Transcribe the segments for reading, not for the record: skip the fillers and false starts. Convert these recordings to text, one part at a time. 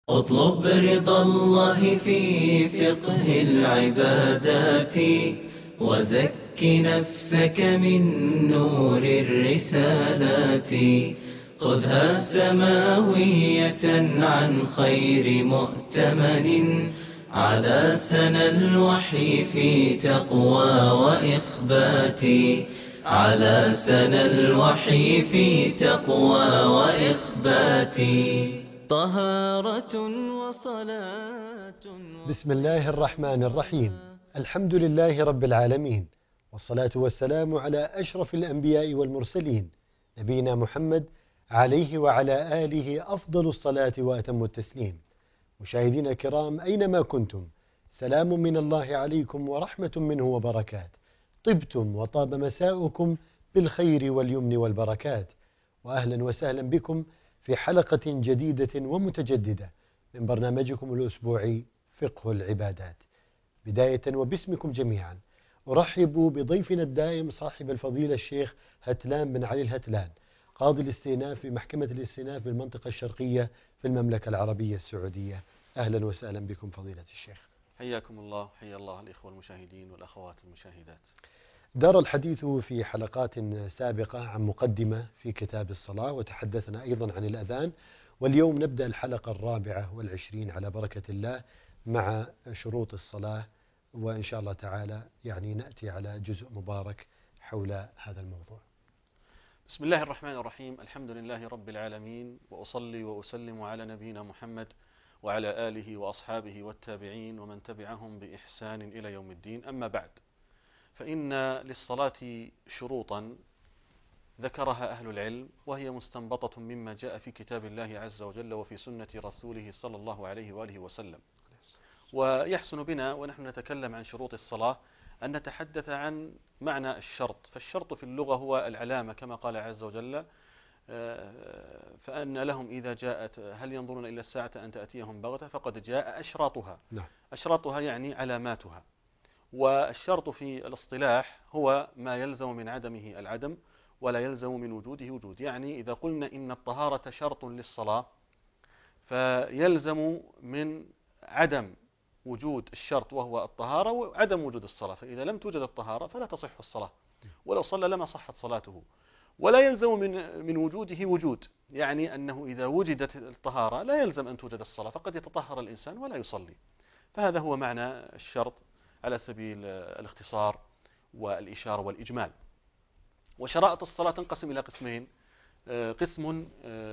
اطلب رضا الله في فقه العبادات، وزك نفسك من نور الرسالات. خذها سماوية عن خير مؤتمن، على سنى الوحي في تقوى وإخبات. على سنى الوحي في تقوى وإخبات. طهارة وصلاة بسم الله الرحمن الرحيم. الحمد لله رب العالمين، والصلاة والسلام على أشرف الأنبياء والمرسلين، نبينا محمد عليه وعلى آله أفضل الصلاة وأتم التسليم. مشاهدينا الكرام أينما كنتم، سلام من الله عليكم ورحمة منه وبركات. طبتم وطاب مساؤكم بالخير واليمن والبركات، وأهلا وسهلا بكم في حلقة جديدة ومتجددة من برنامجكم الأسبوعي فقه العبادات. بداية وباسمكم جميعا أرحب بضيفنا الدائم صاحب الفضيلة الشيخ هتلان بن علي الهتلان، قاضي الاستئناف في محكمة الاستئناف بالمنطقة الشرقية في المملكة العربية السعودية. أهلا وسهلا بكم فضيلة الشيخ. حياكم الله، حيا الله الإخوة المشاهدين والأخوات المشاهدات. دار الحديث في حلقات سابقة عن مقدمة في كتاب الصلاة، وتحدثنا أيضا عن الأذان، واليوم نبدأ الحلقة 24 على بركة الله مع شروط الصلاة، وإن شاء الله تعالى نأتي على جزء مبارك حول هذا الموضوع. بسم الله الرحمن الرحيم، الحمد لله رب العالمين، وأصلي وأسلم على نبينا محمد وعلى آله وأصحابه والتابعين ومن تبعهم بإحسان إلى يوم الدين. أما بعد، فإن للصلاة شروطا ذكرها أهل العلم، وهي مستنبطة مما جاء في كتاب الله عز وجل وفي سنة رسوله صلى الله عليه وآله وسلم. ويحسن بنا ونحن نتكلم عن شروط الصلاة أن نتحدث عن معنى الشرط. فالشرط في اللغة هو العلامة، كما قال عز وجل: فأن لهم إذا جاءت هل ينظرون إلى الساعة أن تأتيهم بغتة فقد جاء أشراطها. نعم. أشراطها يعني علاماتها. والشرط في الاصطلاح هو ما يلزم من عدمه العدم ولا يلزم من وجوده وجود. يعني إذا قلنا إن الطهارة شرط للصلاة، فيلزم من عدم وجود الشرط وهو الطهارة وعدم وجود الصلاة. فإذا لم توجد الطهارة فلا تصح الصلاة، ولو صلى لما صحت صلاته. ولا يلزم من وجوده وجود، يعني أنه إذا وجدت الطهارة لا يلزم أن توجد الصلاة، فقد يتطهر الإنسان ولا يصلي. فهذا هو معنى الشرط على سبيل الاختصار والإشارة والإجمال. وشرائط الصلاة تنقسم إلى قسمين: قسم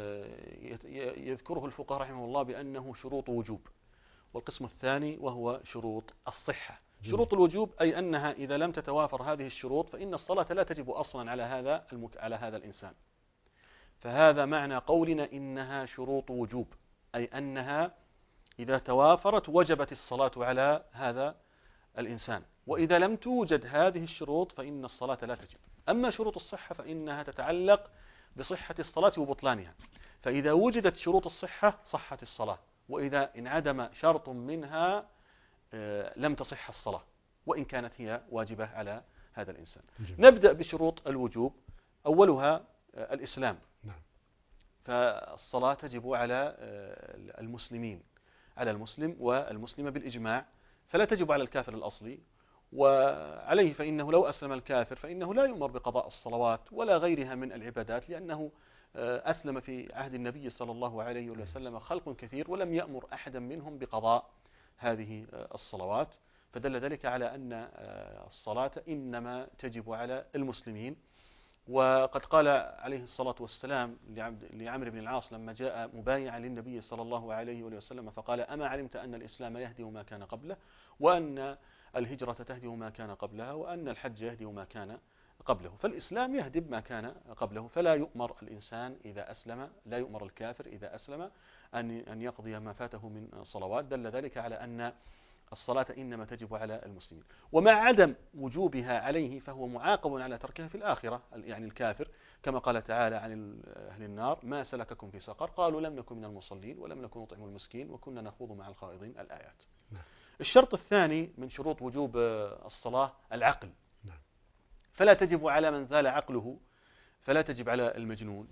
يذكره الفقهاء رحمه الله بأنه شروط وجوب، والقسم الثاني وهو شروط الصحة. شروط الوجوب أي أنها إذا لم تتوافر هذه الشروط فإن الصلاة لا تجب أصلا على هذا الإنسان. فهذا معنى قولنا إنها شروط وجوب، أي أنها إذا توافرت وجبت الصلاة على هذا الإنسان، وإذا لم توجد هذه الشروط فإن الصلاة لا تجب. أما شروط الصحة فإنها تتعلق بصحة الصلاة وبطلانها، فإذا وجدت شروط الصحة صحت الصلاة، وإذا انعدم شرط منها لم تصح الصلاة وإن كانت هي واجبة على هذا الإنسان. نبدأ بشروط الوجوب. أولها الإسلام. نعم. فالصلاة تجب على المسلمين، على المسلم والمسلمة بالإجماع، فلا تجب على الكافر الأصلي. وعليه فإنه لو أسلم الكافر فإنه لا يؤمر بقضاء الصلوات ولا غيرها من العبادات، لأنه أسلم في عهد النبي صلى الله عليه وسلم خلق كثير ولم يأمر أحدا منهم بقضاء هذه الصلوات، فدل ذلك على أن الصلاة إنما تجب على المسلمين. وقد قال عليه الصلاة والسلام لعمرو بن العاص لما جاء مبايعا للنبي صلى الله عليه وسلم فقال: أما علمت أن الإسلام يهدم ما كان قبله، وأن الهجرة تهدم ما كان قبلها، وأن الحج يهدم ما كان قبله. فالإسلام يهدم ما كان قبله، فلا يؤمر الإنسان إذا أسلم، لا يؤمر الكافر إذا أسلم أن يقضي ما فاته من صلوات. دل ذلك على أن الصلاة إنما تجب على المسلمين، ومع عدم وجوبها عليه فهو معاقب على تركها في الآخرة، يعني الكافر، كما قال تعالى عن أهل النار: ما سلككم في سقر؟ قالوا لم نكن من المصلين ولم نكن نطعم المسكين وكنا نخوض مع الخائضين. الآيات. الشرط الثاني من شروط وجوب الصلاة العقل. فلا تجب على من زال عقله، فلا تجب على المجنون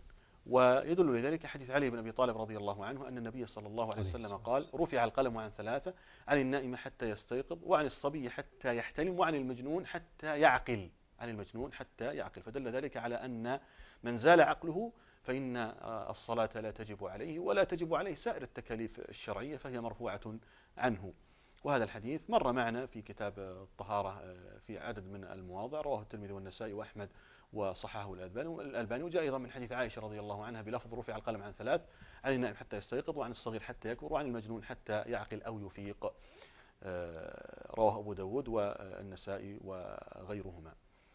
ويدل لذلك حديث علي بن أبي طالب رضي الله عنه أن النبي صلى الله عليه وسلم قال: رفع القلم عن ثلاثة، عن النائم حتى يستيقظ، وعن الصبي حتى يحتلم، وعن المجنون حتى يعقل. عن المجنون حتى يعقل. فدل ذلك على أن من زال عقله فإن الصلاة لا تجب عليه، ولا تجب عليه سائر التكاليف الشرعية، فهي مرفوعة عنه. وهذا الحديث مر معنا في كتاب الطهارة في عدد من المواضع، رواه الترمذي والنسائي وأحمد وصححه الألباني. وجاء أيضا من حديث عائشة رضي الله عنها بلفظ: رفع القلم عن ثلاث، عن النائم حتى يستيقظ، وعن الصغير حتى يكبر، وعن المجنون حتى يعقل أو يفيق. رواه أبو داود والنسائي وغيرهما.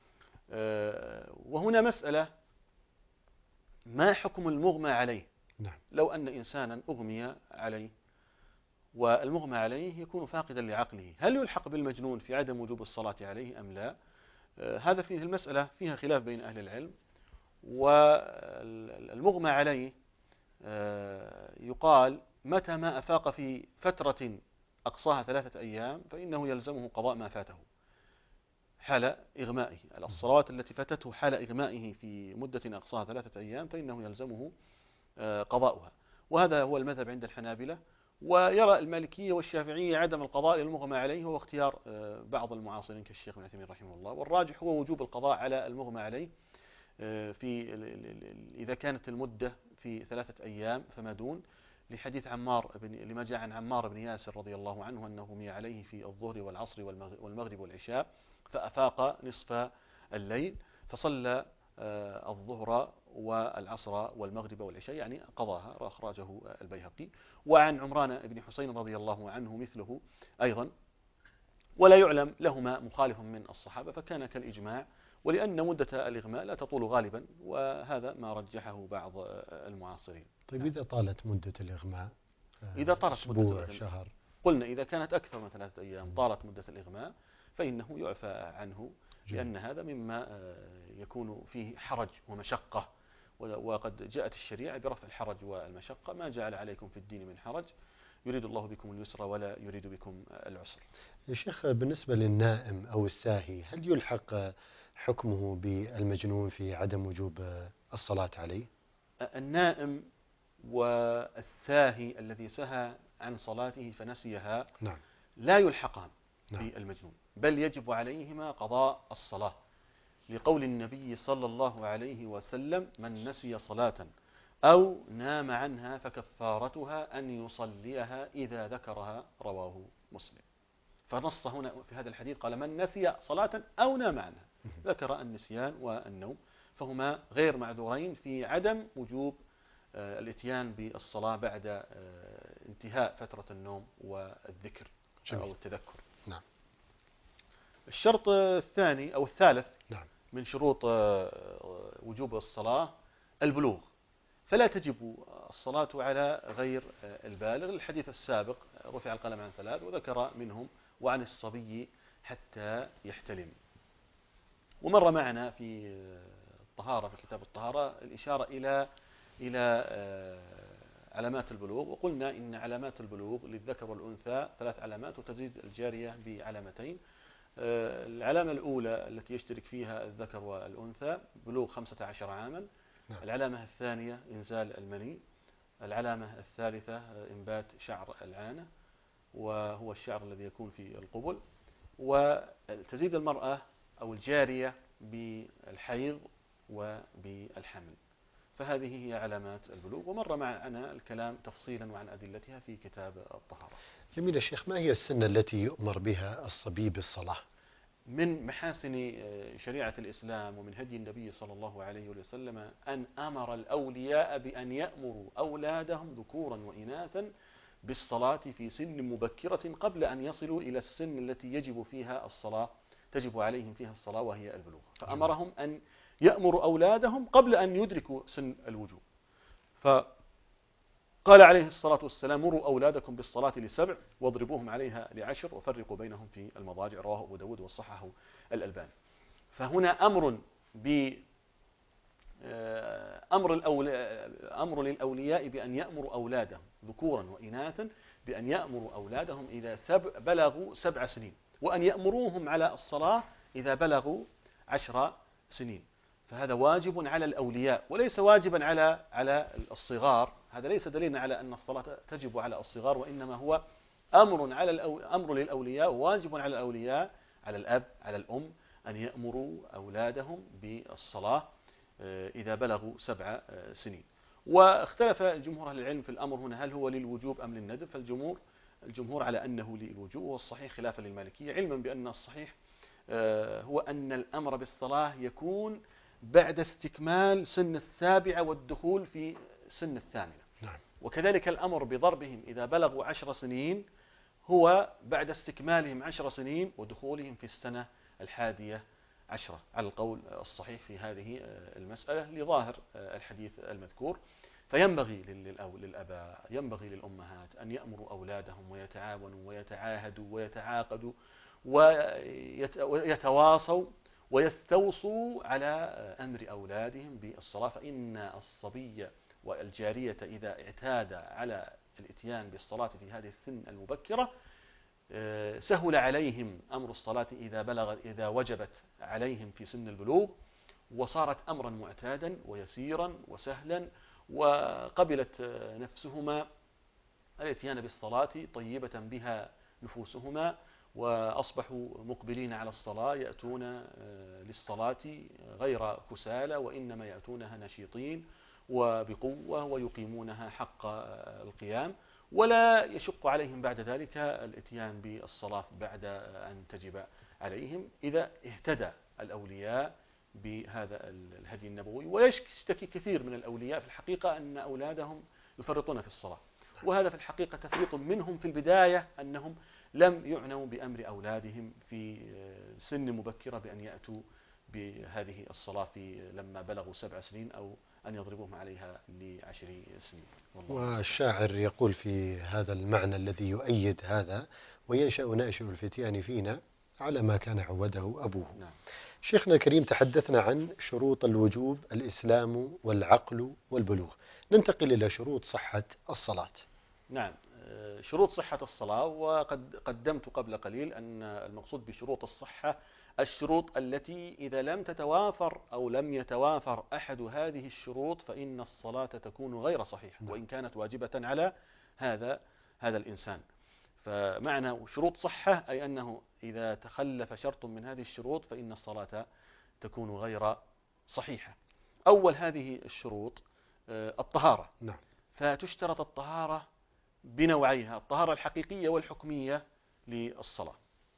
وهنا مسألة: ما حكم المغمى عليه؟ نعم. لو أن إنسانا أغمي عليه والمغمى عليه يكون فاقدا لعقله، هل يلحق بالمجنون في عدم وجوب الصلاة عليه أم لا؟ هذا فيه المسألة فيها خلاف بين أهل العلم. والمغمى عليه يقال متى ما أفاق في فترة أقصاها 3 أيام فإنه يلزمه قضاء ما فاته حال إغمائه. الصلوات التي فاتته حال إغمائه في مدة أقصاها 3 أيام فإنه يلزمه قضاؤها. وهذا هو المذهب عند الحنابلة. ويرى المالكية والشافعية عدم القضاء للمغمى عليه، هو اختيار بعض المعاصرين كالشيخ ابن عثيمين رحمه الله. والراجح هو وجوب القضاء على المغمى عليه في إذا كانت المدة في 3 أيام فما دون، لحديث لما جاء عن عمار بن ياسر رضي الله عنه أنه غمي عليه في الظهر والعصر والمغرب والعشاء، فأفاق نصف الليل فصلى الظهر والعصر والمغرب والعشاء، يعني قضاها، أخرجه البيهقي. وعن عمران بن حسين رضي الله عنه مثله أيضا، ولا يعلم لهما مخالف من الصحابة، فكان كالإجماع. ولأن مدة الإغماء لا تطول غالبا، وهذا ما رجحه بعض المعاصرين. طيب إذا طالت مدة الإغماء، إذا طالت مدة الإغماء، شهر، قلنا إذا كانت أكثر من 3 أيام طالت مدة الإغماء فإنه يعفى عنه، لأن هذا مما يكون فيه حرج ومشقة. وقد جاءت الشريعة برفع الحرج والمشقة: ما جعل عليكم في الدين من حرج، يريد الله بكم اليسر ولا يريد بكم العسر. يا شيخ، بالنسبة للنائم أو الساهي، هل يلحق حكمه بالمجنون في عدم وجوب الصلاة عليه؟ النائم والساهي الذي سهى عن صلاته فنسيها، نعم، لا يلحقان نعم. بالمجنون، بل يجب عليهما قضاء الصلاة، لقول النبي صلى الله عليه وسلم: من نسي صلاة أو نام عنها فكفارتها أن يصليها إذا ذكرها. رواه مسلم. فنص هنا في هذا الحديث قال: من نسي صلاة أو نام عنها، ذكر النسيان والنوم، فهما غير معذورين في عدم وجوب الاتيان بالصلاة بعد انتهاء فترة النوم والذكر أو التذكر. نعم. الشرط الثاني أو الثالث، نعم، من شروط وجوب الصلاة البلوغ، فلا تجب الصلاة على غير البالغ. الحديث السابق: رفع القلم عن 3، وذكر منهم: وعن الصبي حتى يحتلم. ومر معنا في الطهارة، في كتاب الطهارة، الإشارة إلى علامات البلوغ، وقلنا إن علامات البلوغ للذكر والأنثى 3 علامات، وتزيد الجارية بعلامتين. العلامة الأولى التي يشترك فيها الذكر والأنثى بلوغ 15 عاما. العلامة الثانية إنزال المني. العلامة الثالثة إنبات شعر العانة، وهو الشعر الذي يكون في القبل. وتزيد المرأة أو الجارية بالحيض وبالحمل. فهذه هي علامات البلوغ، ومر معنا الكلام تفصيلا وعن أدلتها في كتاب الطهارة. جميل يا شيخ. ما هي السنة التي يؤمر بها الصبي بالصلاة؟ من محاسن شريعة الإسلام ومن هدي النبي صلى الله عليه وسلم أن أمر الأولياء بأن يأمروا أولادهم ذكورا وإناثا بالصلاة في سن مبكرة قبل أن يصلوا إلى السن التي يجب فيها الصلاة، تجب عليهم فيها الصلاة، وهي البلوغ. فأمرهم أن يأمروا أولادهم قبل أن يدركوا سن الوجوب. فقال عليه الصلاة والسلام: مروا أولادكم بالصلاة ل7 واضربوهم عليها ل10 وفرقوا بينهم في المضاجع. رواه أبو داود وصححه الألباني. فهنا أمر للأولياء بأن يأمروا أولادهم ذكورا وإناثا بأن يأمروا أولادهم إذا بلغوا 7 سنين، وأن يأمروهم على الصلاة إذا بلغوا 10 سنين. فهذا واجب على الأولياء وليس واجبا على الصغار. هذا ليس دليلا على أن الصلاة تجب على الصغار، وإنما هو أمر للأولياء، واجب على الأولياء، على الأب على الأم أن يأمروا أولادهم بالصلاة إذا بلغوا 7 سنين. واختلف جمهور أهل العلم في الأمر هنا، هل هو للوجوب أم للندب؟ فالجمهور على أنه للوجوب، والصحيح خلافا للمالكية، علما بأن الصحيح هو أن الأمر بالصلاة يكون بعد استكمال سن 7 والدخول في سن 8. نعم. وكذلك الأمر بضربهم إذا بلغوا 10 سنين هو بعد استكمالهم 10 سنين ودخولهم في السنة 11 على القول الصحيح في هذه المسألة لظاهر الحديث المذكور. فينبغي للأباء، ينبغي للأمهات أن يأمروا أولادهم ويتعاونوا ويتعاهدوا ويتعاقدوا ويتواصوا ويستوصوا على أمر أولادهم بالصلاة، فإن الصبي والجارية إذا اعتاد على الإتيان بالصلاة في هذه السن المبكرة سهل عليهم أمر الصلاة إذا وجبت عليهم في سن البلوغ، وصارت أمرا معتادا ويسيرا وسهلا، وقبلت نفسهما الإتيان بالصلاة طيبة بها نفوسهما، وأصبحوا مقبلين على الصلاة، يأتون للصلاة غير كسالى، وإنما يأتونها نشيطين وبقوة ويقيمونها حق القيام، ولا يشق عليهم بعد ذلك الإتيان بالصلاة بعد أن تجب عليهم إذا اهتدى الأولياء بهذا الهدي النبوي. ويشتكي كثير من الأولياء في الحقيقة أن أولادهم يفرطون في الصلاة، وهذا في الحقيقة تفريط منهم في البداية، أنهم لم يعنوا بأمر أولادهم في سن مبكرة بأن يأتوا بهذه الصلاة لما بلغوا 7 سنين، أو أن يضربوهم عليها ل10 سنين. والشاعر يقول في هذا المعنى الذي يؤيد هذا: وينشأ ناشئ الفتيان فينا على ما كان عوده أبوه. نعم. شيخنا الكريم، تحدثنا عن شروط الوجوب: الإسلام والعقل والبلوغ. ننتقل إلى شروط صحة الصلاة. نعم، شروط صحة الصلاة، وقد قدمت قبل قليل أن المقصود بشروط الصحة الشروط التي إذا لم تتوافر أو لم يتوافر أحد هذه الشروط فإن الصلاة تكون غير صحيحة وإن كانت واجبة على هذا الإنسان. فمعنى شروط صحة أي أنه إذا تخلف شرط من هذه الشروط فإن الصلاة تكون غير صحيحة. أول هذه الشروط الطهارة. نعم. فتشترط الطهارة بنوعيها: الطهارة الحقيقية والحكمية للصلاة.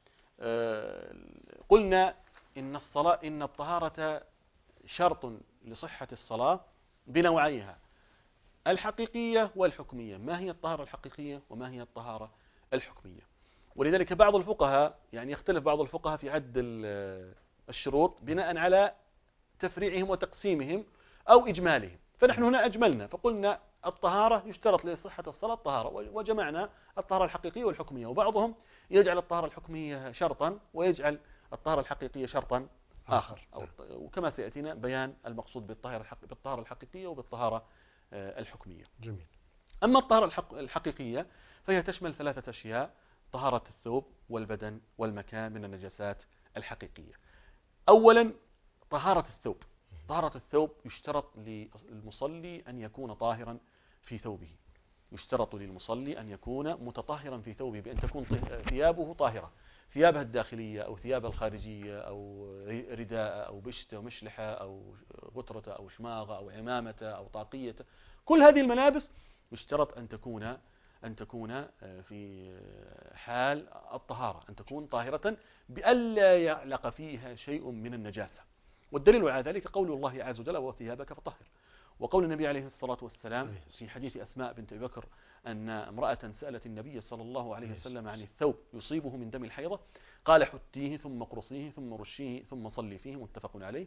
قلنا إن الطهارة شرط لصحة الصلاة بنوعيها: الحقيقية والحكمية. ما هي الطهارة الحقيقية وما هي الطهارة الحكمية؟ ولذلك بعض الفقهاء يختلف بعض الفقهاء في عد الشروط بناء على تفريعهم وتقسيمهم أو إجمالهم. فنحن هنا أجملنا فقلنا الطهارة يشترط لصحة الصلاة الطهارة، وجمعنا الطهارة الحقيقية والحكمية. وبعضهم يجعل الطهارة الحكمية شرطا ويجعل الطهارة الحقيقية شرطا آخر، وكما سيأتينا بيان المقصود بالطهارة الحقيقية وبالطهارة الحكمية. جميل. أما الطهارة الحقيقية فهي تشمل 3 أشياء: طهارة الثوب والبدن والمكان من النجاسات الحقيقية. أولا طهارة الثوب. طهارة الثوب يشترط للمصلي أن يكون طاهرا في ثوبه. يشترط للمصلي أن يكون متطهرا في ثوبه، بأن تكون ثيابه طاهرة، ثيابها الداخلية أو ثيابها الخارجية، أو رداء أو بشت أو مشلحة أو غترة أو شماغة أو عمامة أو طاقية. كل هذه الملابس يشترط أن تكون في حال الطهارة، أن تكون طاهرة بألا يعلق فيها شيء من النجاسة. والدليل على ذلك قول الله عز وجل: وثيابك فطهر. وقول النبي عليه الصلاة والسلام في حديث أسماء بنت أبي بكر أن امرأة سألت النبي صلى الله عليه وسلم عن الثوب يصيبه من دم الحيضة، قال: حتيه ثم قرصيه ثم رشيه ثم صلي فيه، متفق عليه.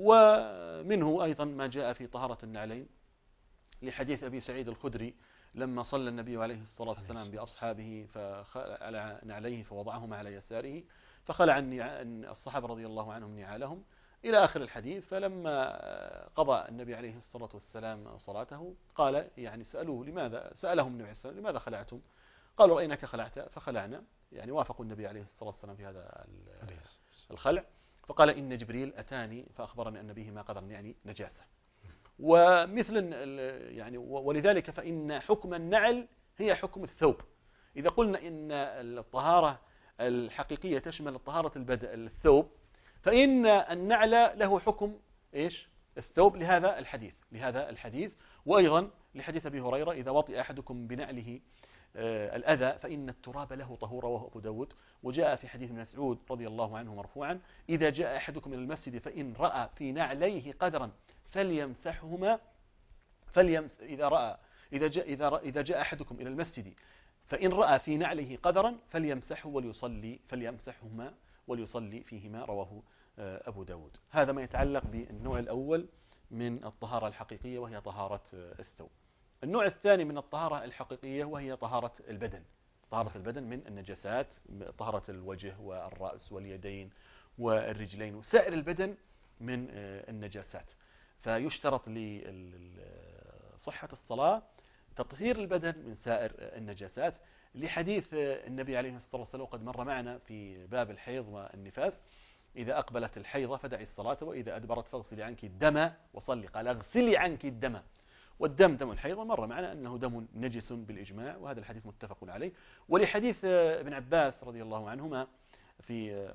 ومنه أيضا ما جاء في طهارة النعلين لحديث أبي سعيد الخدري لما صلى النبي عليه الصلاة والسلام بأصحابه فخلع نعليه فوضعهما على يساره، فخلع الصحابة رضي الله عنهم نعالهم إلى آخر الحديث. فلما قضى النبي عليه الصلاة والسلام صلاته قال سألوه سألهم النبي عليه الصلاة والسلام: لماذا خلعتم؟ قالوا: رأيناك خلعت فخلعنا. وافقوا النبي عليه الصلاة والسلام في هذا الخلع. فقال إن جبريل أتاني فأخبرني أن به ما قدر يعني نجاسة. ومثل يعني ولذلك فإن حكم النعل هي حكم الثوب. إذا قلنا إن الطهارة الحقيقية تشمل طهارة الثوب، فإن النعل له حكم إيش؟ الثوب لهذا الحديث، وأيضا لحديث أبي هريرة إذا وطئ أحدكم بنعله الأذى فإن التراب له طهور، رواه أبو داود. وجاء في حديث ابن مسعود رضي الله عنه مرفوعا إذا جاء أحدكم إلى المسجد فإن رأى في نعليه قدرا فليمسحهما إذا جاء أحدكم إلى المسجد فإن رأى في نعله قدرا فليمسحهما وليصلي فيهما، رواه أبو داود. هذا ما يتعلق بالنوع الأول من الطهارة الحقيقية وهي طهارة الثوب. النوع الثاني من الطهارة الحقيقية وهي طهارة البدن. طهارة البدن من النجاسات، طهارة الوجه والرأس واليدين والرجلين وسائر البدن من النجاسات. فيشترط لصحة الصلاة تطهير البدن من سائر النجاسات، لحديث النبي عليه الصلاة والسلام قد مر معنا في باب الحيض والنفاس: إذا أقبلت الحيضة فدعي الصلاة وإذا أدبرت فاغسلي عنك الدم وصلي. قال اغسلي عنك الدم، والدم دم الحيض مر معنا أنه دم نجس بالإجماع، وهذا الحديث متفق عليه. ولحديث ابن عباس رضي الله عنهما في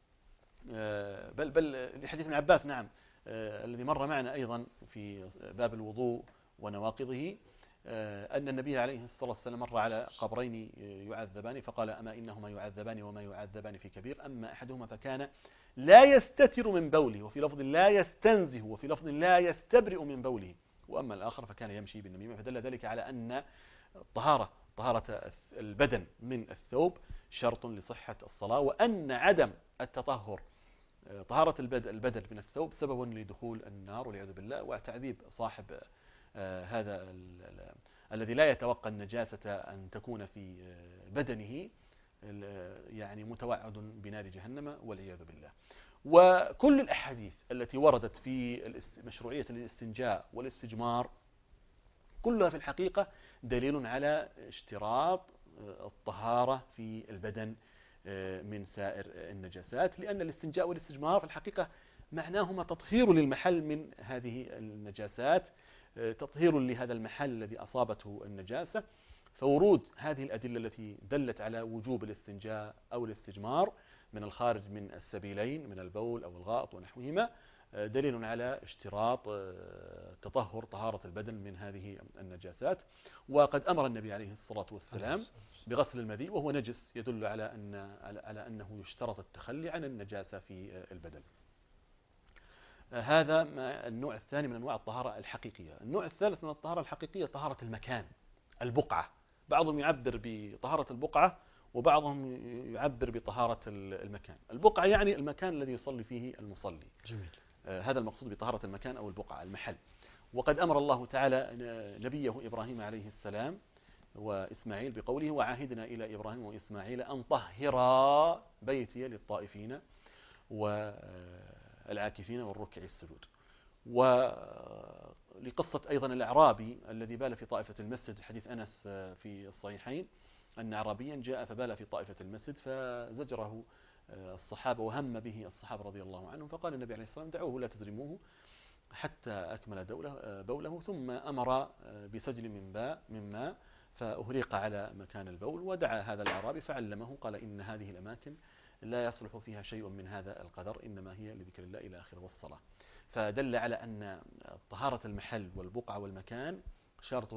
بل لحديث ابن عباس نعم الذي مر معنا أيضا في باب الوضوء ونواقضه، أن النبي عليه الصلاة والسلام مر على قبرين يعذبان فقال أما إنهما يعذبان وما يعذبان في كبير، أما أحدهما فكان لا يستتر من بوله، وفي لفظ لا يستنزه، وفي لفظ لا يستبرئ من بوله، وأما الآخر فكان يمشي بالنميمة. فدل ذلك على أن طهارة البدن من الثوب شرط لصحة الصلاة، وأن عدم التطهر طهارة البدن من الثوب سبب لدخول النار والعياذ بالله، وتعذيب صاحب هذا الذي لا يتوقع النجاسة أن تكون في بدنه، يعني متوعد بنار جهنم والعياذ بالله. وكل الأحاديث التي وردت في مشروعية الاستنجاء والاستجمار كلها في الحقيقة دليل على اشتراط الطهارة في البدن من سائر النجاسات، لأن الاستنجاء والاستجمار في الحقيقة معناهما تطهير للمحل من هذه النجاسات، تطهير لهذا المحل الذي أصابته النجاسة. فورود هذه الأدلة التي دلت على وجوب الاستنجاء أو الاستجمار من الخارج من السبيلين من البول أو الغائط ونحوهما دليل على اشتراط طهارة البدن من هذه النجاسات. وقد أمر النبي عليه الصلاة والسلام بغسل المذي وهو نجس، يدل على أنه يشترط التخلي عن النجاسة في البدن. هذا النوع الثاني من أنواع الطهارة الحقيقية. النوع الثالث من الطهارة الحقيقية طهارة المكان، البقعة. بعضهم يعبر بطهارة البقعة وبعضهم يعبر بطهارة المكان. البقعة يعني المكان الذي يصلي فيه المصلي. جميل. هذا المقصود بطهارة المكان أو البقعة، المحل. وقد أمر الله تعالى نبيه إبراهيم عليه السلام وإسماعيل بقوله: وعاهدنا إلى إبراهيم وإسماعيل أن طهرا بيتي للطائفين والعاكفين والركع السجود. ولقصة أيضا الأعرابي الذي بال في طائفة المسجد، حديث أنس في الصحيحين أن أعرابيا جاء فبال في طائفة المسجد فزجره الصحابة وهم به الصحابة رضي الله عنهم، فقال النبي عليه الصلاة والسلام: دعوه لا تزرموه حتى أكمل بوله، ثم أمر بسجل من ماء فأهريق على مكان البول، ودعا هذا الأعرابي فعلمه قال: إن هذه الأماكن لا يصلح فيها شيء من هذا القدر، إنما هي لذكر الله إلى آخر والصلاة. فدل على أن طهارة المحل والبقعة والمكان شرط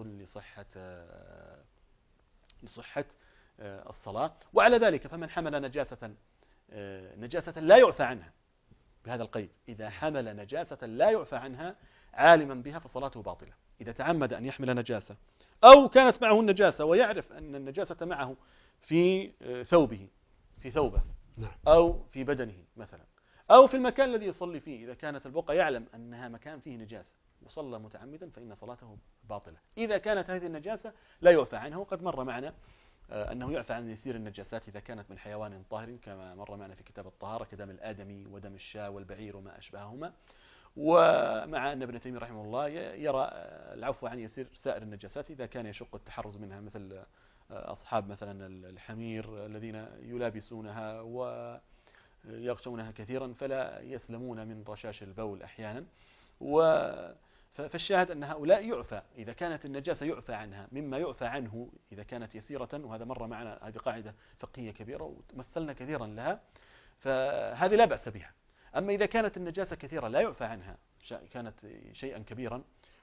لصحة الصلاة. وعلى ذلك فمن حمل نجاسة لا يعفى عنها، بهذا القيد: إذا حمل نجاسة لا يعفى عنها عالما بها فصلاته باطلة. إذا تعمد أن يحمل نجاسة أو كانت معه النجاسة ويعرف أن النجاسة معه في ثوبه أو في بدنه مثلا، أو في المكان الذي يصلي فيه، إذا كانت البقعة يعلم أنها مكان فيه نجاسة وصلى متعمدا فإن صلاته باطلة. إذا كانت هذه النجاسة لا يعفى عنها، وقد مر معنا أنه يعفى عن يسير النجاسات إذا كانت من حيوان طاهر، كما مر معنا في كتاب الطهارة كدم الآدمي ودم الشاة والبعير وما أشبههما. ومع أن ابن تيمية رحمه الله يرى العفو عن يسير سائر النجاسات إذا كان يشق التحرز منها، مثل أصحاب مثلا الحمير الذين يلابسونها يغشونها كثيرا فلا يسلمون من رشاش البول أحيانا. فالشاهد أن هؤلاء يعفى إذا كانت النجاسة يعفى عنها مما يعفى عنه إذا كانت يسيرة، وهذا مر معنا، هذه قاعدة فقهية كبيرة ومثلنا كثيرا لها، فهذه لا بأس بها. أما إذا كانت النجاسة كثيرة لا يعفى عنها، كانت شيئا كبيرا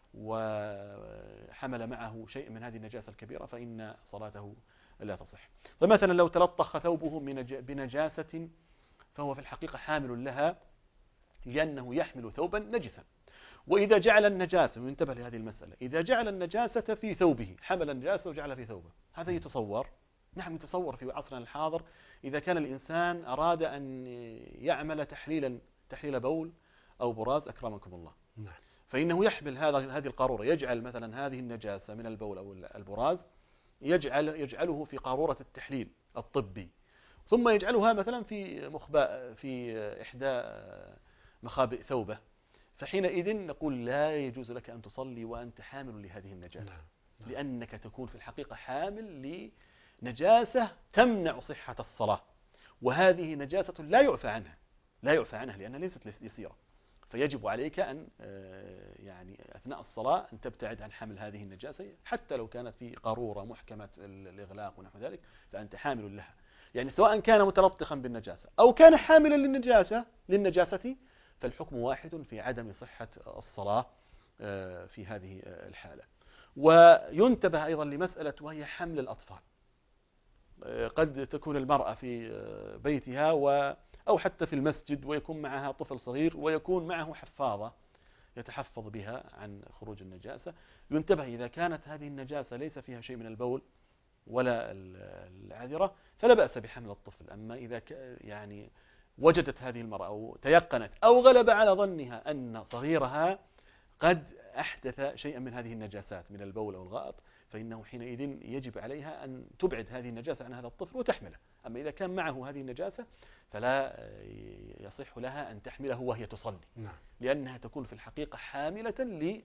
وحمل معه شيء من هذه النجاسة الكبيرة، فإن صلاته لا تصح. فمثلا لو تلطخ ثوبه بنجاسة فهو في الحقيقة حامل لها لأنه يحمل ثوبا نجسا. وإذا جعل النجاسة، وانتبه لهذه المسألة، إذا جعل النجاسة في ثوبه، حمل النجاسة وجعل في ثوبه، هذا يتصور، نعم يتصور في عصرنا الحاضر إذا كان الإنسان أراد أن يعمل تحليل بول أو براز أكرمكم الله، فإنه يحمل هذه القارورة، يجعل مثلا هذه النجاسة من البول أو البراز يجعله في قارورة التحليل الطبي، ثم يجعلها مثلا في إحدى مخابئ ثوبه، فحينئذ نقول لا يجوز لك أن تصلي وأنت حامل لهذه النجاسة، لأنك تكون في الحقيقة حامل لنجاسة تمنع صحة الصلاة، وهذه نجاسة لا يعفى عنها لأنها ليست يسيرة. فيجب عليك أن يعني أثناء الصلاة أن تبتعد عن حمل هذه النجاسة، حتى لو كانت في قارورة محكمة الإغلاق ونحو ذلك فأنت حامل لها، يعني سواء كان متلطخا بالنجاسة أو كان حاملا للنجاسة فالحكم واحد في عدم صحة الصلاة في هذه الحالة. وينتبه أيضا لمسألة وهي حمل الأطفال. قد تكون المرأة في بيتها أو حتى في المسجد ويكون معها طفل صغير ويكون معه حفاظة يتحفظ بها عن خروج النجاسة. ينتبه إذا كانت هذه النجاسة ليس فيها شيء من البول ولا العذرة فلا بأس بحمل الطفل. أما إذا يعني وجدت هذه المرأة أو تيقنت أو غلب على ظنها أن صغيرها قد أحدث شيئا من هذه النجاسات من البول أو الغائط، فإنه حينئذ يجب عليها أن تبعد هذه النجاسة عن هذا الطفل وتحمله. أما إذا كان معه هذه النجاسة فلا يصح لها أن تحمله وهي تصلي، لأنها تكون في الحقيقة حاملة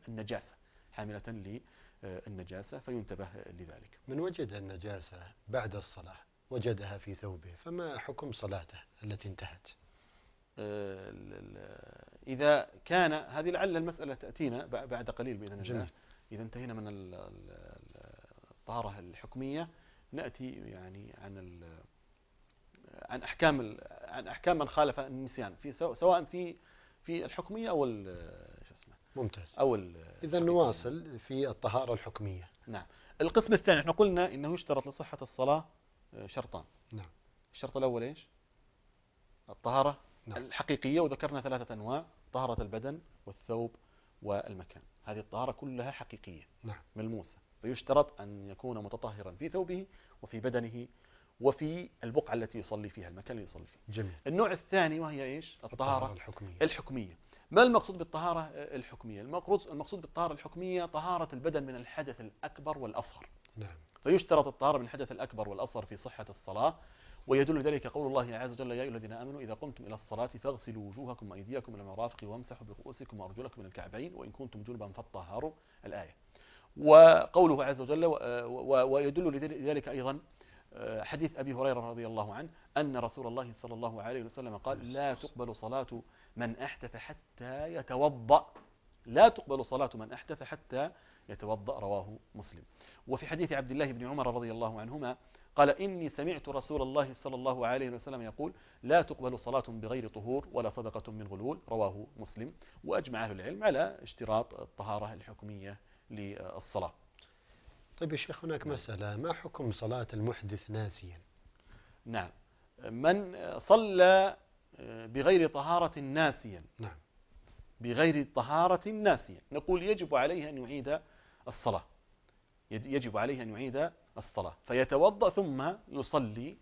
للنجاسة، فينتبه لذلك. من وجد النجاسة بعد الصلاة وجدها في ثوبه فما حكم صلاته التي انتهت؟ إذا كان هذه لعل المسألة تأتينا بعد قليل بإذن الله. إذا انتهينا من الطهارة الحكمية نأتي يعني عن أحكام من خالف النسيان سواء في الحكمية أو ممتاز. إذا نواصل في الطهارة الحكمية. نعم. القسم الثاني احنا قلنا إنه يشترط لصحة الصلاة شرطان. نعم. الشرط الأول إيش؟ الطهارة الحقيقية، وذكرنا 3 أنواع: طهارة البدن والثوب والمكان. هذه الطهارة كلها حقيقية ملموسة، فيشترط أن يكون متطهرا في ثوبه وفي بدنه وفي البقعة التي يصلي فيها، المكان اللي يصلي فيه. جميل. النوع الثاني وهي إيش؟ الطهارة الحكمية. ما المقصود بالطهارة الحكمية؟ المقصود بالطهارة الحكمية طهارة البدن من الحدث الأكبر والأصغر. نعم. فيشترط الطهارة من الحدث الأكبر والأصغر في صحة الصلاة، ويدل ذلك قول الله عز وجل: يا أيها الذين آمنوا إذا قمتم إلى الصلاة فاغسلوا وجوهكم وأيديكم إلى المرافق وامسحوا برؤوسكم وأرجلكم إلى الكعبين وإن كنتم جنبا فاطهروا، الآية. وقوله عز وجل ويدل لذلك أيضا حديث أبي هريرة رضي الله عنه أن رسول الله صلى الله عليه وسلم قال: لا تقبل صلاة من أحدث حتى يتوضأ. لا تقبل صلاة من أحدث حتى يتوضأ، رواه مسلم. وفي حديث عبد الله بن عمر رضي الله عنهما قال: إني سمعت رسول الله صلى الله عليه وسلم يقول: لا تقبل صلاة بغير طهور ولا صدقة من غلول، رواه مسلم. وأجمع أهل العلم على اشتراط الطهارة الحكمية للصلاة. طيب يا شيخ، هناك مسألة: ما حكم صلاة المحدث ناسيا؟ نعم. من صلى بغير طهارة ناسيا، نعم، بغير طهارة ناسيا، نقول يجب عليه أن يعيد الصلاة، يجب عليه أن يعيد الصلاة فيتوضأ ثم يصلي.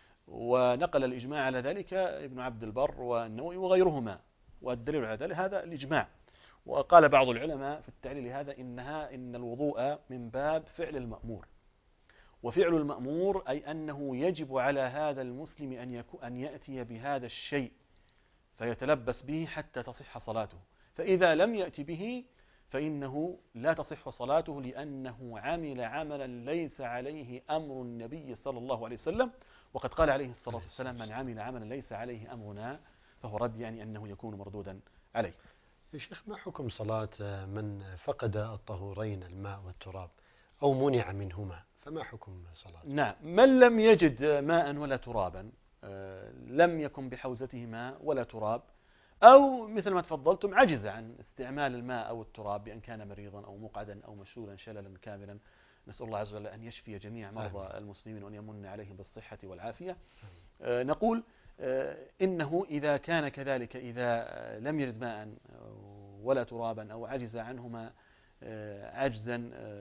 ونقل الإجماع على ذلك ابن عبد البر والنووي وغيرهما، والدليل على ذلك هذا الإجماع. وقال بعض العلماء في التعليل هذا إن الوضوء من باب فعل المأمور، وفعل المأمور أي أنه يجب على هذا المسلم أن يأتي بهذا الشيء فيتلبس به حتى تصح صلاته، فإذا لم يأتي به فإنه لا تصح صلاته لأنه عمل عملا ليس عليه أمر النبي صلى الله عليه وسلم. وقد قال عليه الصلاة والسلام: من عمل عملا ليس عليه أمرنا فهو رد، يعني أنه يكون مردودا عليه. يا شيخ، ما حكم صلاة من فقد الطهورين الماء والتراب أو منع منهما، فما حكم صلاته؟ نعم، من لم يجد ماء ولا ترابا، لم يكن بحوزته ماء ولا تراب، أو مثل ما تفضلتم عجز عن استعمال الماء أو التراب بأن كان مريضا أو مقعدا أو مشلولا شللا كاملا، نسأل الله عز وجل أن يشفي جميع مرضى المسلمين وأن يمن عليهم بالصحة والعافية. نقول إنه إذا كان كذلك، إذا لم يجد ماء ولا ترابا أو عجز عنهما عجزا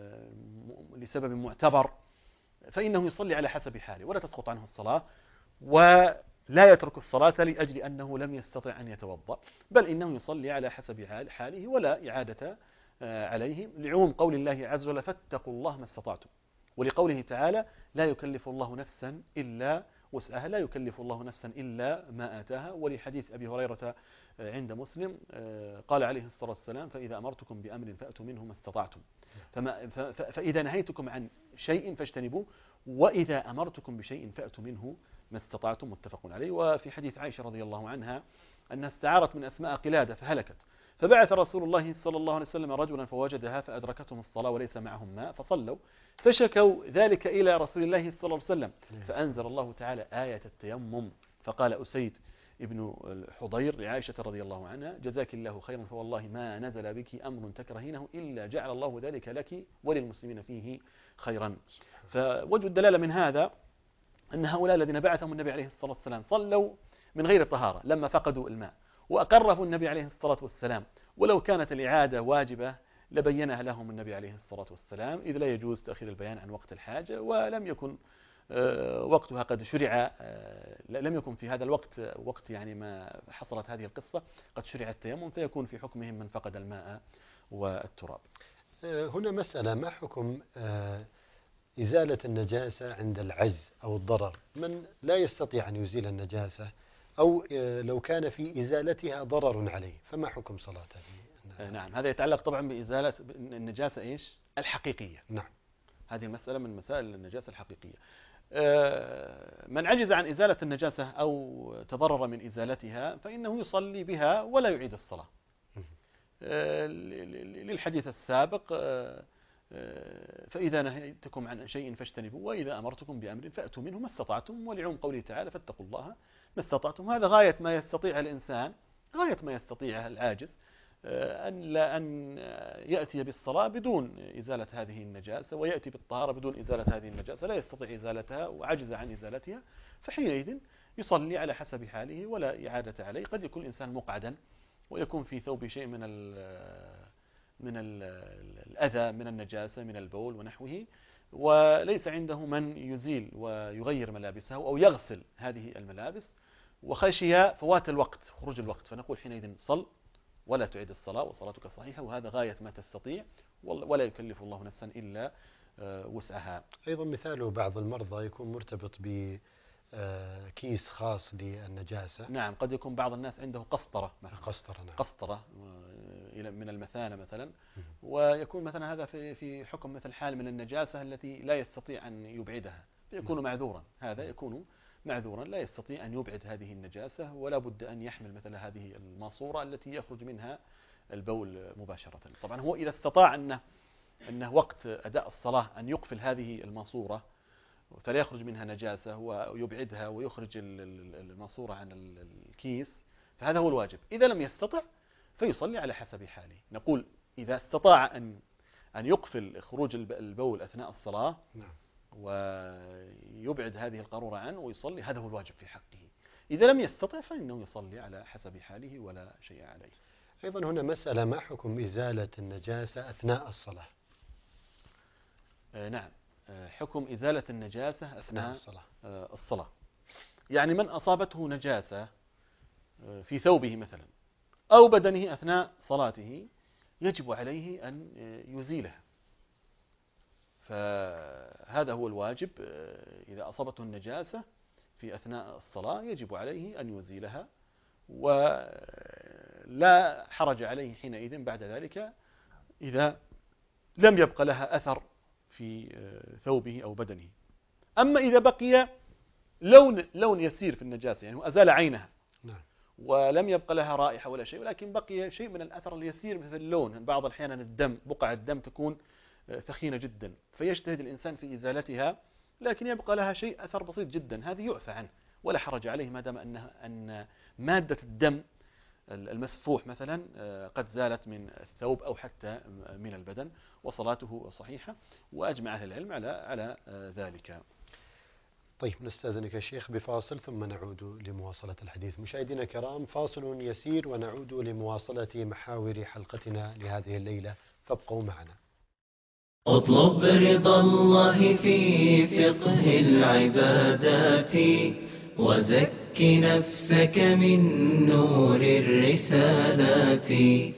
لسبب معتبر، فإنه يصلي على حسب حاله ولا تسقط عنه الصلاة، ولا يترك الصلاة لأجل أنه لم يستطع أن يتوضأ، بل إنه يصلي على حسب حاله ولا إعادة عليه، لعموم قول الله عز وجل: فاتقوا الله ما استطعتم، ولقوله تعالى: لا يكلف الله نفسا إلا وسعها، لا يكلف الله نفسا إلا ما آتاها، ولحديث أبي هريرة عند مسلم قال عليه الصلاة والسلام: فإذا أمرتكم بأمر فأتوا منه ما استطعتم، فإذا نهيتكم عن شيء فاجتنبوه، وإذا أمرتكم بشيء فأتوا منه ما استطعتم، متفق عليه. وفي حديث عائشة رضي الله عنها أنها استعارت من أسماء قلادة فهلكت، فبعث رسول الله صلى الله عليه وسلم رجلا فوجدها فأدركتهم الصلاة وليس معهم ماء فصلوا، فشكوا ذلك إلى رسول الله صلى الله عليه وسلم، فأنزل الله تعالى آية التيمم، فقال أسيد ابن الحضير لعائشة رضي الله عنها: جزاك الله خيرا، فوالله ما نزل بك أمر تكرهينه إلا جعل الله ذلك لك وللمسلمين فيه خيرا. فوجه الدلالة من هذا أن هؤلاء الذين بعثهم النبي عليه الصلاة والسلام صلوا من غير طهارة لما فقدوا الماء، وأقره النبي عليه الصلاة والسلام، ولو كانت الإعادة واجبة لبينها لهم النبي عليه الصلاة والسلام، إذ لا يجوز تأخير البيان عن وقت الحاجة، ولم يكن وقتها قد شرع، لم يكن في هذا الوقت وقت يعني ما حصلت هذه القصة قد شرع التيمم، فيكون في حكمهم من فقد الماء والتراب. هنا مسألة: ما حكم إزالة النجاسة عند العجز أو الضرر؟ من لا يستطيع أن يزيل النجاسة، أو لو كان في إزالتها ضرر عليه، فما حكم صلاته؟ نعم، هذا يتعلق طبعا بإزالة النجاسة إيش؟ الحقيقية. نعم، هذه المسألة من مسائل النجاسة الحقيقية. من عجز عن إزالة النجاسة أو تضرر من إزالتها فإنه يصلي بها ولا يعيد الصلاة، للحديث السابق: فإذا نهيتكم عن شيء فاجتنبوه وإذا أمرتكم بأمر فأتوا منه ما استطعتم، ولعموم قوله تعالى: فاتقوا الله ما استطعتم. هذا غاية ما يستطيع الإنسان، غاية ما يستطيعها العاجز، أن يأتي بالصلاة بدون إزالة هذه النجاسة، ويأتي بالطهارة بدون إزالة هذه النجاسة، لا يستطيع إزالتها وعجز عن إزالتها، فحينئذ يصلي على حسب حاله ولا إعادة عليه. قد يكون الإنسان مقعدا ويكون في ثوب شيء من الأذى من النجاسة من البول ونحوه، وليس عنده من يزيل ويغير ملابسه أو يغسل هذه الملابس، وخشي فوات الوقت، خروج الوقت، فنقول حينئذ صل ولا تعيد الصلاة وصلاتك صحيحة، وهذا غاية ما تستطيع، ولا يكلف الله نفسا إلا وسعها. أيضا مثاله بعض المرضى يكون مرتبط بكيس خاص للنجاسة. نعم، قد يكون بعض الناس عنده قسطرة مثلا، نعم. قسطرة من المثانة مثلا، ويكون مثلا هذا في حكم مثل حال من النجاسة التي لا يستطيع أن يبعدها، فيكون معذورا، هذا يكون معذورا، لا يستطيع أن يبعد هذه النجاسة، ولا بد أن يحمل مثل هذه الماسورة التي يخرج منها البول مباشرة. طبعا هو إذا استطاع أنه وقت أداء الصلاة أن يقفل هذه الماسورة فلا يخرج منها نجاسة ويبعدها ويخرج الماسورة عن الكيس، فهذا هو الواجب. إذا لم يستطع فيصلي على حسب حاله. نقول إذا استطاع أن يقفل خروج البول أثناء الصلاة ويبعد هذه القارورة عنه ويصلي، هذا هو الواجب في حقه. إذا لم يستطع فإنه يصلي على حسب حاله ولا شيء عليه. أيضا هنا مسألة: ما حكم إزالة النجاسة أثناء الصلاة؟ نعم، حكم إزالة النجاسة أثناء الصلاة. يعني من أصابته نجاسة في ثوبه مثلا أو بدنه أثناء صلاته يجب عليه أن يزيلها، فهذا هو الواجب. إذا أصابته النجاسة في أثناء الصلاة يجب عليه أن يزيلها، ولا حرج عليه حينئذ بعد ذلك إذا لم يبقى لها أثر في ثوبه أو بدنه. أما إذا بقي لون يسير في النجاسة، يعني أزال عينها ولم يبقى لها رائحة ولا شيء، ولكن بقي شيء من الأثر اليسير مثل اللون، بعض الأحيان الدم، بقع الدم تكون ثخينة جدا فيجتهد الإنسان في إزالتها، لكن يبقى لها شيء أثر بسيط جدا، هذه يعفى عنه ولا حرج عليه ما دام أن مادة الدم المسفوح مثلا قد زالت من الثوب أو حتى من البدن، وصلاته صحيحة، وأجمع أهل العلم على ذلك. طيب نستأذنك يا شيخ بفاصل ثم نعود لمواصلة الحديث. مشاهدينا الكرام، فاصل يسير ونعود لمواصلة محاور حلقتنا لهذه الليلة، فابقوا معنا. اطلب رضا الله في فقه العبادات، وزك نفسك من نور الرسالات.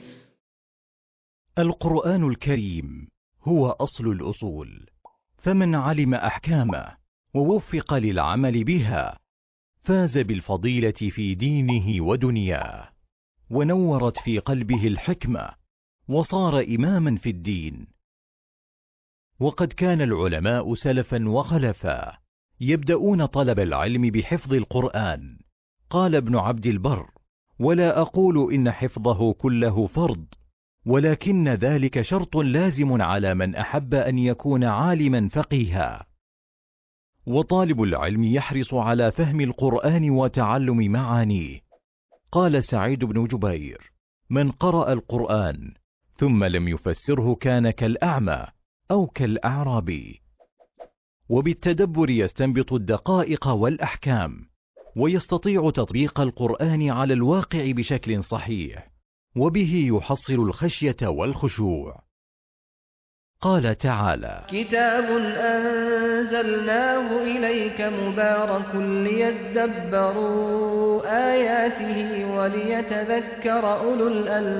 القرآن الكريم هو أصل الأصول، فمن علم أحكامه ووفق للعمل بها فاز بالفضيلة في دينه ودنياه، ونورت في قلبه الحكمة وصار إماما في الدين. وقد كان العلماء سلفا وخلفا يبدأون طلب العلم بحفظ القرآن. قال ابن عبد البر: ولا أقول إن حفظه كله فرض، ولكن ذلك شرط لازم على من أحب أن يكون عالما فقيها. وطالب العلم يحرص على فهم القرآن وتعلم معانيه. قال سعيد بن جبير: من قرأ القرآن ثم لم يفسره كان كالأعمى أو كالأعرابي. وبالتدبر يستنبط الدقائق والأحكام، ويستطيع تطبيق القرآن على الواقع بشكل صحيح، وبه يحصل الخشية والخشوع. قال تعالى: كتاب أنزلناه إليك مبارك ليدبروا آياته وليتذكر أولو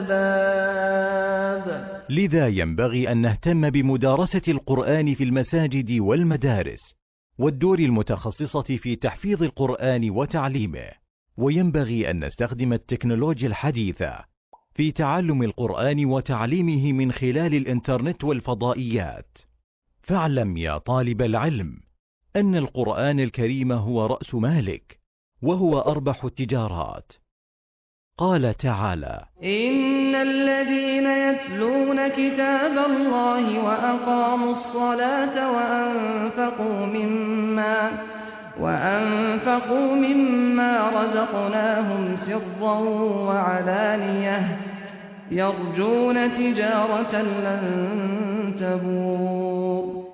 الألباب. لذا ينبغي أن نهتم بمدارسة القرآن في المساجد والمدارس والدور المتخصصة في تحفيظ القرآن وتعليمه، وينبغي أن نستخدم التكنولوجيا الحديثة في تعلم القرآن وتعليمه من خلال الإنترنت والفضائيات. فاعلم يا طالب العلم أن القرآن الكريم هو رأس مالك، وهو أربح التجارات. قال تعالى: إن الذين يتلون كتاب الله وأقاموا الصلاة وأنفقوا مما رزقناهم سرا وعلانية يرجون تجارة لن تبور.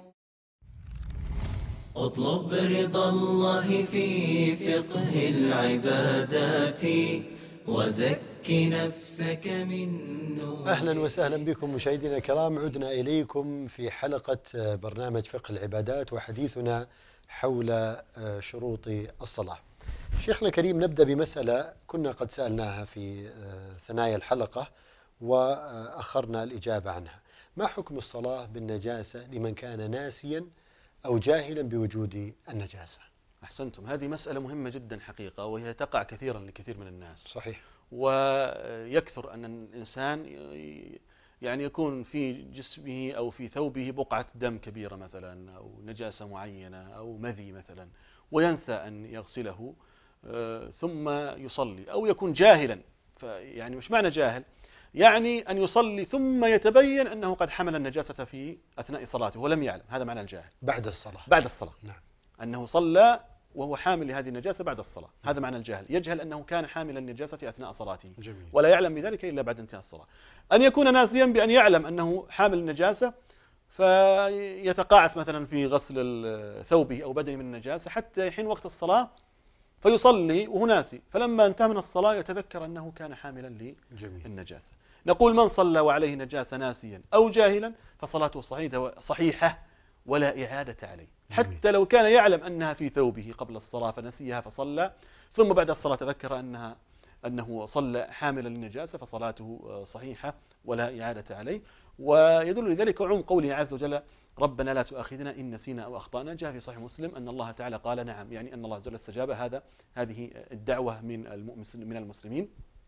اطلب رضا الله في فقه العبادات، وزك نفسك من نور. أهلا وسهلا بكم مشاهدينا الكرام، عدنا إليكم في حلقة برنامج فقه العبادات، وحديثنا حول شروط الصلاة. شيخنا الكريم، نبدأ بمسألة كنا قد سألناها في ثنايا الحلقة وأخرنا الإجابة عنها. ما حكم الصلاة بالنجاسة لمن كان ناسيا أو جاهلا بوجود النجاسة؟ أحسنتم، هذه مسألة مهمة جدا حقيقة، وهي تقع كثيرا لكثير من الناس. صحيح. ويكثر أن الإنسان يعني يكون في جسمه أو في ثوبه بقعة دم كبيرة مثلا، أو نجاسة معينة أو مذي مثلا، وينسى أن يغسله ثم يصلي، أو يكون جاهلا. يعني مش معنى جاهل، يعني أن يصلي ثم يتبين أنه قد حمل النجاسة في أثناء صلاته ولم يعلم، هذا معنى الجاهل. بعد الصلاة. بعد الصلاة. نعم. أنه صلى وهو حامل لهذه النجاسة بعد الصلاة، هذا معنى الجاهل. يجهل أنه كان حامل النجاسة أثناء صلاته. جميل. ولا يعلم بذلك إلا بعد انتهاء الصلاة. أن يكون ناسيا بأن يعلم أنه حامل النجاسة فيتقاعس مثلا في غسل ثوبه أو بدنه من النجاسة حتى يحين وقت الصلاة فيصلي وهو ناسي، فلما انتهى من الصلاة يتذكر أنه كان حاملا للنجاسة. نقول: من صلى وعليه نجاسة ناسيا أو جاهلا فصلاته صحيحة ولا إعادة عليه، حتى لو كان يعلم أنها في ثوبه قبل الصلاة فنسيها فصلى، ثم بعد الصلاة تذكر أنه صلى حاملا للنجاسة، فصلاته صحيحة ولا إعادة عليه. ويدل لذلك عموم قوله عز وجل: ربنا لا تؤاخذنا إن نسينا أو أخطأنا. جاء في صحيح مسلم أن الله تعالى قال نعم، يعني أن الله عز وجل استجاب هذه الدعوة من المسلمين.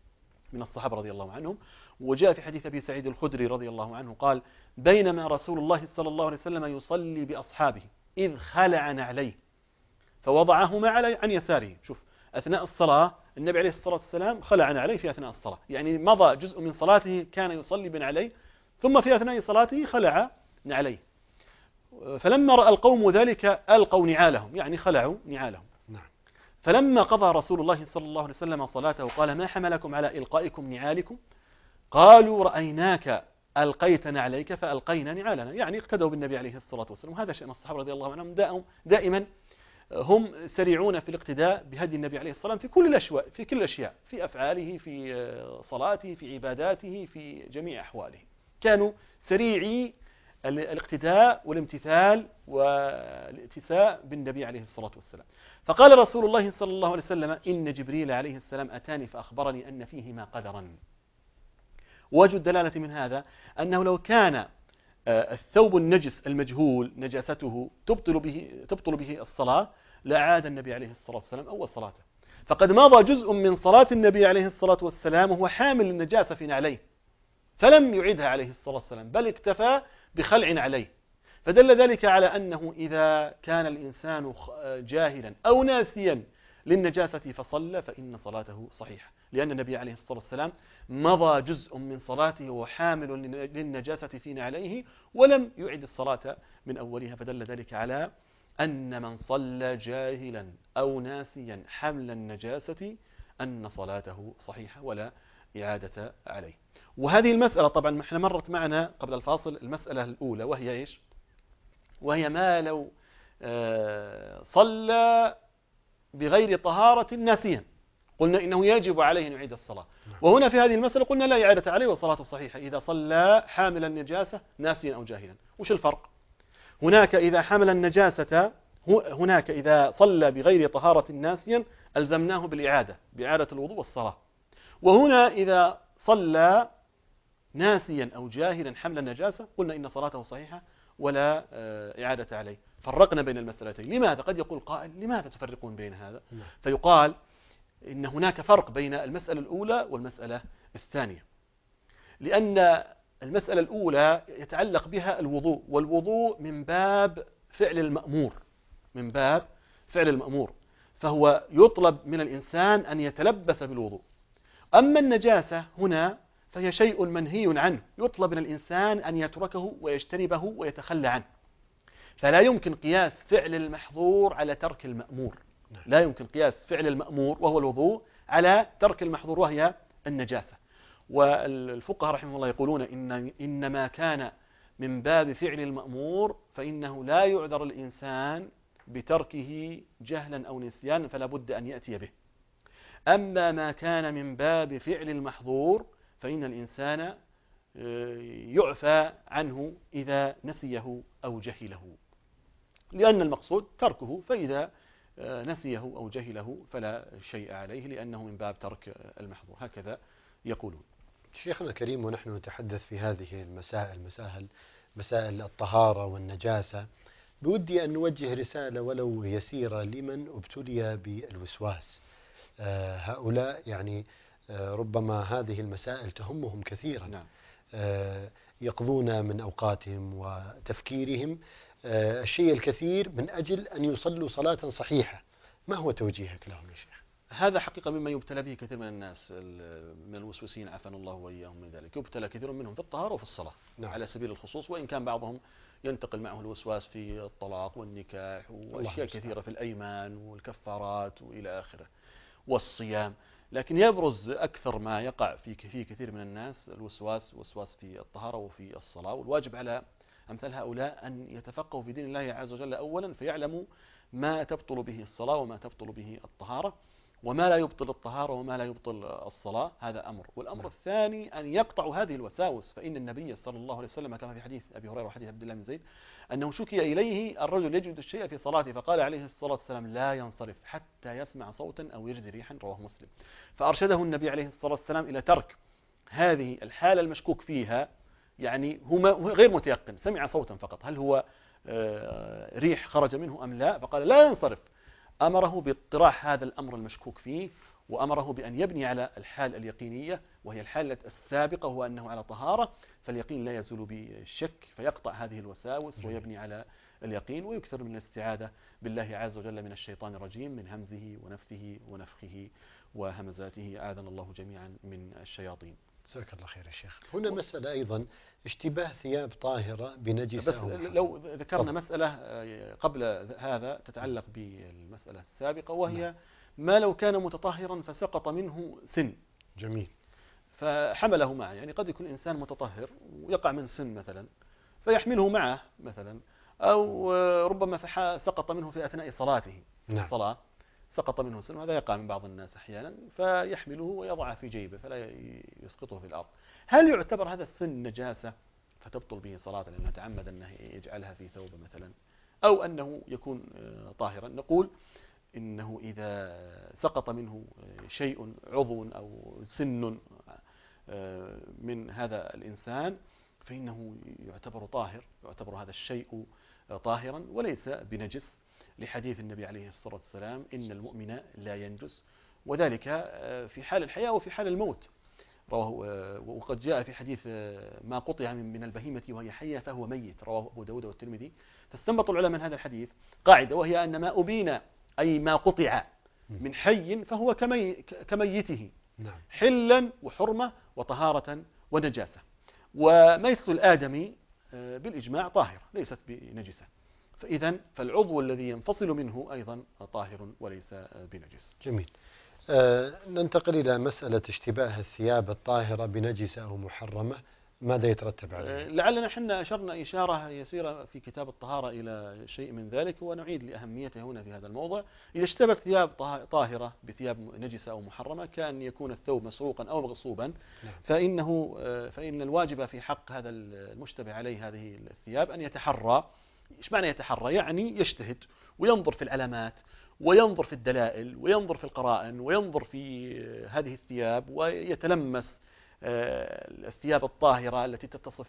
من الصحابة رضي الله عنهم. وجاء في حديث أبي سعيد الخدري رضي الله عنه قال: بينما رسول الله صلى الله عليه وسلم يصلي بأصحابه إذ خلع نعليه فوضعهما عن يساره. شوف، أثناء الصلاة النبي عليه الصلاة والسلام خلع نعليه في أثناء الصلاة، يعني مضى جزء من صلاته كان يصلي بنعليه، ثم في أثناء صلاته خلع نعليه. فلما رأى القوم ذلك ألقوا نعالهم، يعني خلعوا نعالهم. فلما قضى رسول الله صلى الله عليه وسلم صلاته قال: ما حملكم على إلقائكم نعالكم؟ قالوا: رأيناك ألقيت نعليك فألقينا نعالنا. يعني اقتدوا بالنبي عليه الصلاة والسلام. وهذا شأن الصحابة رضي الله عنهم، دائما هم سريعون في الاقتداء بهدي النبي عليه الصلاة والسلام في كل الأشياء، في أفعاله، في صلاته، في عباداته، في جميع أحواله. كانوا سريعي الاقتداء والامتثال والاتساء بالنبي عليه الصلاة والسلام. فقال رسول الله صلى الله عليه وسلم: إن جبريل عليه السلام أتاني فأخبرني أن فيهما قدرا. وجه الدلالة من هذا أنه لو كان الثوب النجس المجهول نجاسته تبطل به الصلاة لعاد النبي عليه الصلاة والسلام أول صلاته. فقد مضى جزء من صلاة النبي عليه الصلاة والسلام وهو حامل النجاسة في نعليه، فلم يعيدها عليه الصلاة والسلام، بل اكتفى بخلع عليه. فدل ذلك على أنه إذا كان الإنسان جاهلا أو ناسيا للنجاسة فصلى فإن صلاته صحيحة، لأن النبي عليه الصلاة والسلام مضى جزء من صلاته وحامل للنجاسة في نعليه ولم يعد الصلاة من أولها. فدل ذلك على أن من صلى جاهلا أو ناسيا حمل النجاسة أن صلاته صحيحة ولا إعادة عليه. وهذه المسألة طبعا احنا مرت معنا قبل الفاصل المسألة الأولى، وهي إيش؟ وهي ما لو صلى بغير طهارة ناسيا، قلنا إنه يجب عليه أن يعيد الصلاة. وهنا في هذه المسألة قلنا لا إعادة عليه وصلاته صحيحة إذا صلى حامل النجاسة ناسيا أو جاهلا. وش الفرق؟ هناك إذا حمل النجاسة، هناك إذا صلى بغير طهارة ناسيا ألزمناه بإعادة الوضوء والصلاة. وهنا إذا صلى ناسيا أو جاهلا حمل النجاسة قلنا إن صلاته صحيحة ولا إعادة عليه. فرقنا بين المسألتين. لماذا؟ قد يقول قائل: لماذا تفرقون بين هذا؟ فيقال إن هناك فرق بين المسألة الأولى والمسألة الثانية، لأن المسألة الأولى يتعلق بها الوضوء، والوضوء من باب فعل المأمور، فهو يطلب من الإنسان أن يتلبس بالوضوء. أما النجاسة هنا فهي شيء منهي عنه، يطلب من الإنسان أن يتركه ويجتنبه ويتخلى عنه. فلا يمكن قياس فعل المحظور على ترك المأمور، لا يمكن قياس فعل المأمور وهو الوضوء على ترك المحظور وهي النجاسة. والفقهاء رحمه الله يقولون إن ما كان من باب فعل المأمور فإنه لا يعذر الإنسان بتركه جهلا أو نسيانا، فلا بد أن يأتي به. أما ما كان من باب فعل المحظور فإن الإنسان يعفى عنه إذا نسيه أو جهله، لأن المقصود تركه، فإذا نسيه أو جهله فلا شيء عليه لأنه من باب ترك المحظور. هكذا يقولون. شيخنا الكريم، ونحن نتحدث في هذه مسائل الطهارة والنجاسة، بودي أن نوجه رسالة ولو يسيرة لمن ابتلي بالوسواس. هؤلاء يعني ربما هذه المسائل تهمهم كثيرا. نعم. يقضون من أوقاتهم وتفكيرهم الشيء الكثير من أجل أن يصلوا صلاة صحيحة. ما هو توجيهك لهم يا شيخ؟ هذا حقيقة مما يبتلى به كثير من الناس من الموسوسين، عافانا الله وإياهم من ذلك. يبتلى كثير منهم في الطهارة وفي الصلاة. نعم. على سبيل الخصوص، وإن كان بعضهم ينتقل معه الوسواس في الطلاق والنكاح وأشياء كثيرة في الأيمان والكفارات وإلى آخره والصيام. لكن يبرز أكثر ما يقع في كثير من الناس وسواس في الطهارة وفي الصلاة. والواجب على أمثال هؤلاء أن يتفقهوا في دين الله عز وجل أولا، فيعلموا ما تبطل به الصلاة وما تبطل به الطهارة، وما لا يبطل الطهارة وما لا يبطل الصلاة. هذا أمر. والأمر الثاني أن يقطعوا هذه الوساوس، فإن النبي صلى الله عليه وسلم كما في حديث أبي هريرة وحديث عبد الله بن زيد أنه شكي إليه الرجل يجد الشيء في صلاته فقال عليه الصلاة والسلام: لا ينصرف حتى يسمع صوتا أو يجد ريحا. رواه مسلم. فأرشده النبي عليه الصلاة والسلام إلى ترك هذه الحالة المشكوك فيها، يعني هو غير متيقن، سمع صوتا فقط، هل هو ريح خرج منه أم لا؟ فقال: لا ينصرف. أمره باطراح هذا الأمر المشكوك فيه وأمره بأن يبني على الحال اليقينية وهي الحالة السابقة، هو أنه على طهارة، فاليقين لا يزول بالشك فيقطع هذه الوساوس ويبني على اليقين، ويكثر من الاستعاذة بالله عز وجل من الشيطان الرجيم، من همزه ونفثه ونفخه وهمزاته، أعاذنا الله جميعا من الشياطين. جزاك الله خير يا شيخ. هنا مسألة أيضا، اشتباه ثياب طاهرة بنجسة بس أو محرمة. لو ذكرنا طبعا. مسألة قبل هذا تتعلق بالمسألة السابقة، وهي ما لو كان متطهرا فسقط منه سن. جميل. فحمله معه، يعني قد يكون إنسان متطهر ويقع من سن مثلا فيحمله معه مثلا، أو ربما سقط منه في أثناء صلاته. نعم. الصلاة سقط منه سن، وهذا يقع من بعض الناس أحيانا، فيحمله ويضعه في جيبه فلا يسقطه في الأرض. هل يعتبر هذا السن نجاسة فتبطل به صلاة لأنه تعمد أنه يجعلها في ثوبه مثلا، أو أنه يكون طاهرا؟ نقول إنه إذا سقط منه شيء، عضو أو سن من هذا الإنسان، فإنه يعتبر طاهر، يعتبر هذا الشيء طاهرا وليس بنجس، لحديث النبي عليه الصلاة والسلام: إن المؤمن لا ينجس، وذلك في حال الحياة وفي حال الموت. رواه، وقد جاء في حديث: ما قطع من البهيمة وهي حية فهو ميت، رواه أبو داود والترمذي. فاستنبط العلماء من هذا الحديث قاعدة، وهي أن ما أبين أي ما قطع من حي فهو كميته، نعم. حلا وحرمة وطهارة ونجاسة. وميتة الآدمي بالإجماع طاهرة ليست بنجسة، فالعضو الذي ينفصل منه أيضا طاهر وليس بنجس. جميل. ننتقل إلى مسألة اشتباه الثياب الطاهرة بنجسة أو محرمة، ماذا يترتب عليه؟ لعلنا حنا أشرنا إشارة يسيرة في كتاب الطهارة إلى شيء من ذلك، ونعيد لأهميته هنا في هذا الموضع. إذا اشتبك ثياب طاهرة بثياب نجسة أو محرمة، كأن يكون الثوب مسروقا أو مغصوبا، نعم. فإن الواجب في حق هذا المشتبه عليه هذه الثياب أن يتحرى. إيش معنى يتحرى؟ يعني يجتهد وينظر في العلامات وينظر في الدلائل وينظر في القرائن وينظر في هذه الثياب، ويتلمس الثياب الطاهرة التي تتصف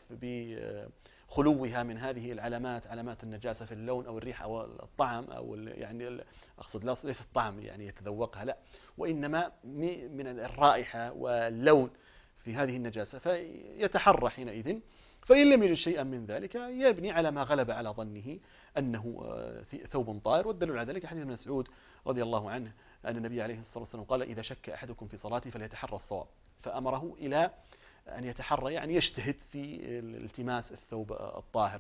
بخلوها من هذه العلامات، علامات النجاسة في اللون أو الريح أو الطعم، أو يعني أقصد ليس الطعم يعني يتذوقها، لا، وإنما من الرائحة واللون في هذه النجاسة، فيتحرى حينئذ. فإن لم يجد شيئا من ذلك يبني على ما غلب على ظنه أنه ثوب طاهر. والدليل على ذلك حديث ابن مسعود رضي الله عنه أن النبي عليه الصلاة والسلام قال: إذا شك أحدكم في صلاته فليتحرى الصواب، فأمره إلى أن يتحرى، يعني يجتهد في التماس الثوب الطاهر،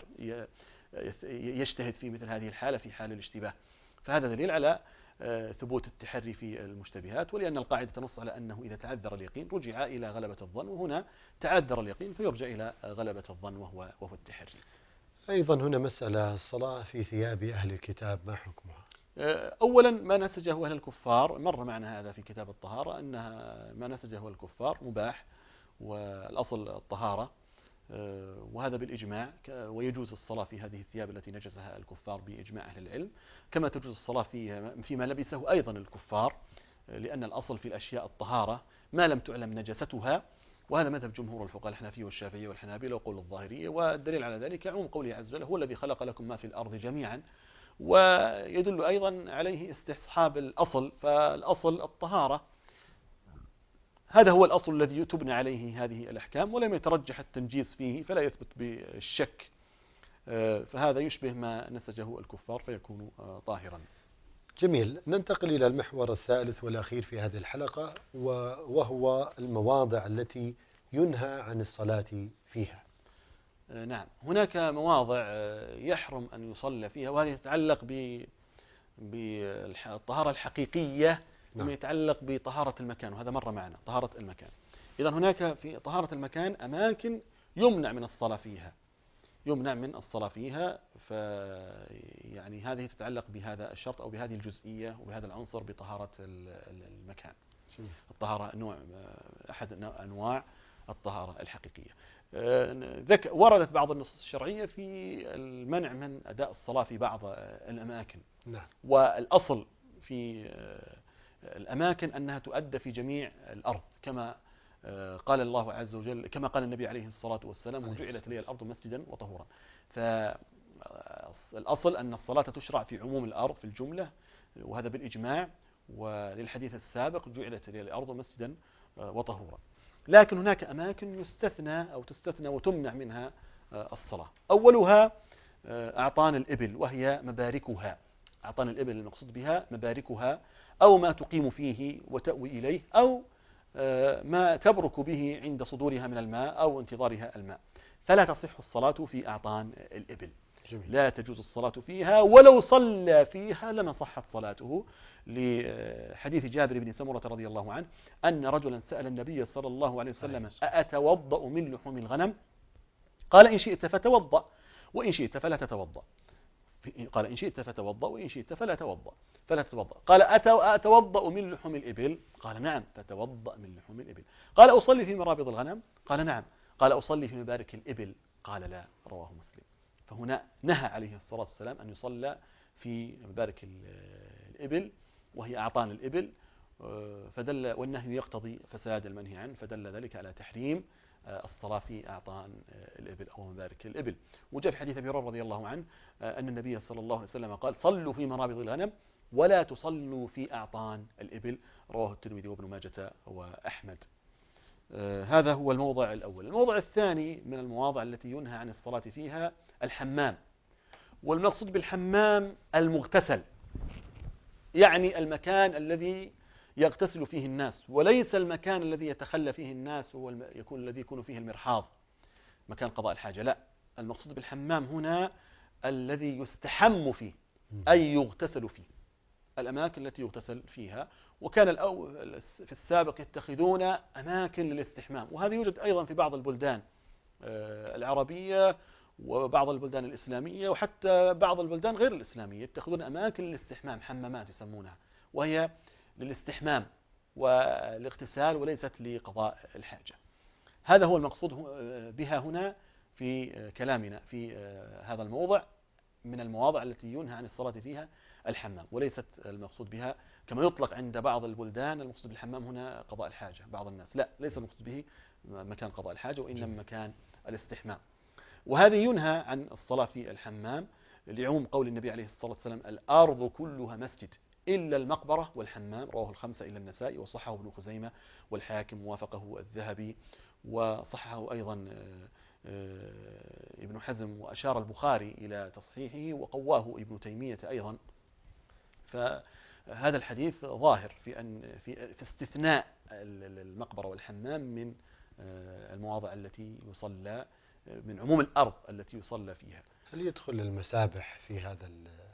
يجتهد في مثل هذه الحالة في حال الاشتباه. فهذا دليل على ثبوت التحري في المشتبهات، ولأن القاعدة تنص على أنه إذا تعذر اليقين رجع إلى غلبة الظن، وهنا تعذر اليقين فيرجع إلى غلبة الظن وهو التحري. أيضا هنا مسألة: الصلاة في ثياب أهل الكتاب ما حكمها؟ أولا ما نسجه أهل الكفار، مر معنا هذا في كتاب الطهارة، أنها ما نسجه أهل الكفار مباح، والأصل الطهارة، وهذا بالإجماع. ويجوز الصلاة في هذه الثياب التي نجسها الكفار بإجماع أهل العلم، كما تجوز الصلاة فيما لبسه أيضا الكفار، لأن الأصل في الأشياء الطهارة ما لم تعلم نجستها، وهذا مذهب جمهور الفقهاء الحنفية والشافعية والحنابلة وقول الظاهرية. والدليل على ذلك عموم قوله عز وجل: هو الذي خلق لكم ما في الأرض جميعا. ويدل أيضا عليه استصحاب الأصل، فالأصل الطهارة، هذا هو الأصل الذي تبنى عليه هذه الأحكام، ولم يترجح التنجيس فيه فلا يثبت بالشك، فهذا يشبه ما نسجه الكفار فيكون طاهرا. جميل. ننتقل إلى المحور الثالث والأخير في هذه الحلقة، وهو المواضع التي ينهى عن الصلاة فيها. نعم، هناك مواضع يحرم أن يصلى فيها، وهذه تتعلق بالطهارة الحقيقية، وما يتعلق بطهارة المكان، وهذا مر معنا طهارة المكان. إذن هناك في طهارة المكان أماكن يمنع من الصلاة فيها، يعني هذه تتعلق بهذا الشرط أو بهذه الجزئية وبهذا العنصر بطهارة المكان. الطهارة أحد أنواع الطهارة الحقيقية. وردت بعض النصوص الشرعية في المنع من أداء الصلاة في بعض الأماكن. نعم. والأصل في الأماكن أنها تؤدى في جميع الأرض، كما قال الله عز وجل، كما قال النبي عليه الصلاة والسلام: وجعلت لي الأرض مسجدا وطهورا. فالأصل أن الصلاة تشرع في عموم الأرض في الجملة، وهذا بالإجماع. وللحديث السابق جعلت الأرض مسجدا وطهورا. لكن هناك أماكن يستثنى أو تستثنى وتمنع منها الصلاة. أولها أعطان الإبل، وهي مباركها. أعطان الإبل المقصود بها مباركها، أو ما تقيم فيه وتأوي إليه، أو ما تبرك به عند صدورها من الماء أو انتظارها الماء. فلا تصح الصلاة في أعطان الإبل. جميل. لا تجوز الصلاة فيها، ولو صلى فيها لما صحت صلاته، لحديث جابر بن سمرة رضي الله عنه أن رجلا سأل النبي صلى الله عليه وسلم: أأتوضأ من لحوم الغنم؟ قال: إن شئت فتوضأ، وإن شئت فلا تتوضأ. قال: إن شئت فتوضأ، وإن شئت فلا تتوضأ. قال: أتوضأ من لحوم الإبل؟ قال: نعم. فتوضأ من لحوم الإبل. قال: أصلي في مرابض الغنم؟ قال: نعم. قال: أصلي في مبارك الإبل؟ قال: لا. رواه مسلم. فهنا نهى عليه الصلاة والسلام أن يصلى في مبارك الإبل، وهي أعطان الإبل، فدل، والنهي يقتضي فساد المنهي عنه، فدل ذلك على تحريم الصلاة في أعطان الإبل أو مبارك الإبل. وجاء في حديث أبي هريرة رضي الله عنه أن النبي صلى الله عليه وسلم قال: صلوا في مرابض الغنم ولا تصلوا في أعطان الإبل. رواه الترمذي وابن ماجة وأحمد. هذا هو الموضع الأول. الموضع الثاني من المواضع التي ينهى عن الصلاة فيها الحمام. والمقصود بالحمام المغتسل، يعني المكان الذي يغتسل فيه الناس، وليس المكان الذي يتخلى فيه الناس الذي يكون فيه المرحاض، مكان قضاء الحاجة. لا، المقصود بالحمام هنا الذي يستحم فيه، أي يغتسل فيه، الأماكن التي يغتسل فيها. وكان في السابق يتخذون أماكن للاستحمام، وهذا يوجد أيضا في بعض البلدان العربية وبعض البلدان الإسلامية، وحتى بعض البلدان غير الإسلامية يتخذون أماكن للاستحمام، حمامات يسمونها، وهي للاستحمام والاغتسال وليست لقضاء الحاجة. هذا هو المقصود بها هنا في كلامنا في هذا الموضع من المواضع التي ينهى عن الصلاة فيها الحمام، وليست المقصود بها كما يطلق عند بعض البلدان المقصود بالحمام هنا قضاء الحاجة. بعض الناس لا، ليس المقصود به مكان قضاء الحاجة، وإنما مكان الاستحمام. وهذه ينهى عن الصلاة في الحمام لعموم قول النبي عليه الصلاة والسلام: الأرض كلها مسجد إلا المقبرة والحمام. رواه الخمسة إلا النسائي، وصححه ابن خزيمة والحاكم، وافقه الذهبي، وصححه أيضا ابن حزم، وأشار البخاري إلى تصحيحه، وقواه ابن تيمية أيضا. فهذا الحديث ظاهر في استثناء المقبرة والحمام من المواضع التي يصلى، من عموم الأرض التي يصلى فيها. هل يدخل المسابح في هذا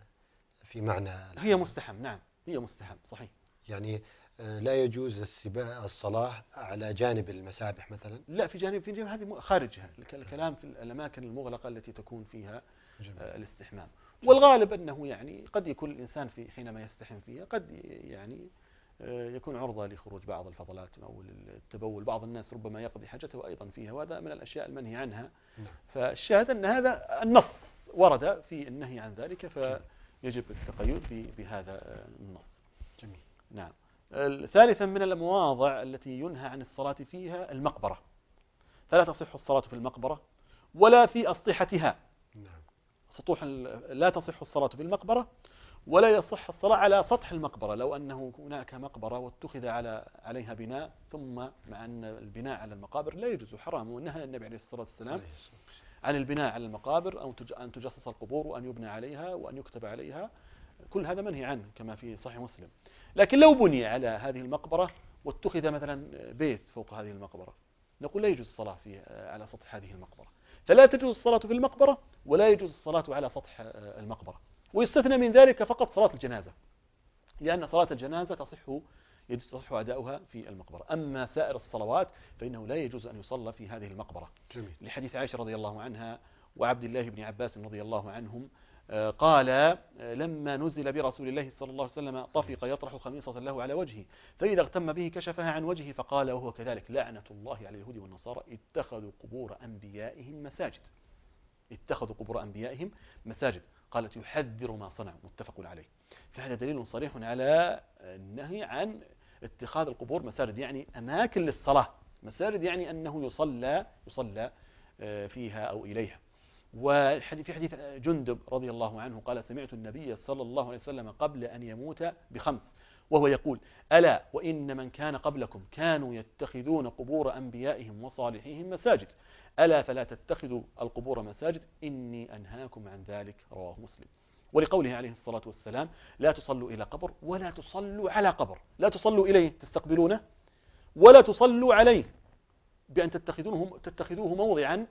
في معنى؟ هي مستحم، نعم، هي مستحم، صحيح. يعني لا يجوز الصلاة على جانب المسابح مثلا؟ لا، في جانب هذه خارجها، الكلام في الأماكن المغلقة التي تكون فيها الاستحمام. والغالب أنه يعني قد يكون الإنسان حينما يستحم فيها قد يعني يكون عرضة لخروج بعض الفضلات أو التبول. بعض الناس ربما يقضي حاجته أيضا فيها، وهذا من الأشياء المنهي عنها. فالشاهد أن هذا النص ورد في النهي عن ذلك، فيجب التقيد بهذا النص. جميل. نعم. ثالثا من المواضع التي ينهى عن الصلاة فيها المقبرة. فلا تصح الصلاة في المقبرة ولا في أسطحتها. سطوح لا تصح الصلاة في المقبرة، ولا يصح الصلاة على سطح المقبرة. لو أنه هناك مقبرة واتخذ عليها بناء، ثم مع أن البناء على المقابر لا يجوز، حرام، ونهى النبي عليه الصلاة والسلام عن البناء على المقابر، أو أن تجصص القبور وأن يبنى عليها وأن يكتب عليها. كل هذا منهي عنه كما في صحيح مسلم. لكن لو بني على هذه المقبرة واتخذ مثلا بيت فوق هذه المقبرة، نقول لا يجوز الصلاة على سطح هذه المقبرة. فلا تجوز الصلاة في المقبرة ولا يجوز الصلاة على سطح المقبرة. ويستثنى من ذلك فقط صلاة الجنازة، لأن صلاة الجنازة تصح أداؤها في المقبرة. أما سائر الصلوات فإنه لا يجوز أن يصلى في هذه المقبرة. جميل. لحديث عائشة رضي الله عنها وعبد الله بن عباس رضي الله عنهم قال: لما نزل برسول الله صلى الله عليه وسلم طفق يطرح خميصة له على وجهه، فإذا اغتم به كشفها عن وجهه، فقال وهو كذلك: لعنة الله على اليهود والنصارى اتخذوا قبور أنبيائهم مساجد. اتخذوا قبور أنبيائهم مساجد. قالت: يحذر ما صنعوا. متفق عليه. فهذا دليل صريح على النهي عن اتخاذ القبور مساجد، يعني أماكن للصلاة. مساجد يعني أنه يصلى فيها أو إليها. وفي حديث جندب رضي الله عنه قال: سمعت النبي صلى الله عليه وسلم قبل أن يموت ب5، وهو يقول: ألا وإن من كان قبلكم كانوا يتخذون قبور أنبيائهم وصالحيهم مساجد، ألا فلا تتخذوا القبور مساجد إني أنهاكم عن ذلك. رواه مسلم. ولقوله عليه الصلاة والسلام: لا تصلوا إلى قبر ولا تصلوا على قبر، لا تصلوا إليه تستقبلونه، ولا تصلوا عليه بأن تتخذوه موضعا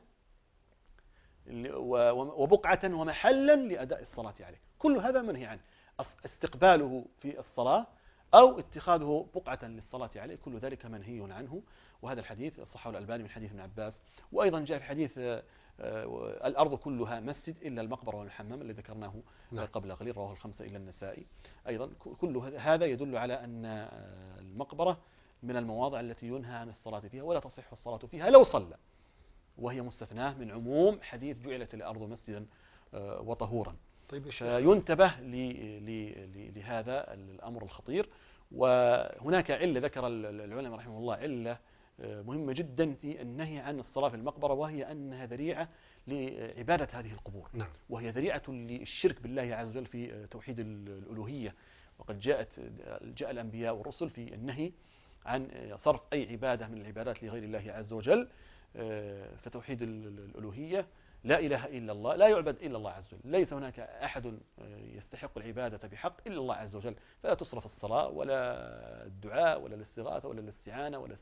وبقعة ومحلا لأداء الصلاة عليه. كل هذا منهي عنه، استقباله في الصلاة أو اتخاذه بقعة للصلاة عليه، كل ذلك منهي عنه. وهذا الحديث صححه الألباني من حديث ابن عباس. وأيضا جاء في حديث الأرض كلها مسجد إلا المقبرة والحمام الذي ذكرناه قبل قليل، رواه الخمسة إلا النسائي. أيضا كل هذا يدل على أن المقبرة من المواضع التي ينهى عن الصلاة فيها، ولا تصح الصلاة فيها لو صلى، وهي مستثناة من عموم حديث جعلت الأرض مسجدا وطهورا. طيب ينتبه لهذا الأمر الخطير. وهناك علة ذكر العلماء رحمه الله، علة مهمة جدا في النهي عن الصلاة في المقبرة، وهي أنها ذريعة لعبادة هذه القبور. نعم. وهي ذريعة للشرك بالله عز وجل في توحيد الألوهية. وقد جاء الأنبياء والرسل في النهي عن صرف أي عبادة من العبادات لغير الله عز وجل. فتوحيد الألوهية، لا إله إلا الله، لا يعبد إلا الله عز وجل، ليس هناك أحد يستحق العبادة بحق إلا الله عز وجل، فلا تصرف الصلاة ولا الدعاء ولا الاستغاثة ولا الاستعانة ولا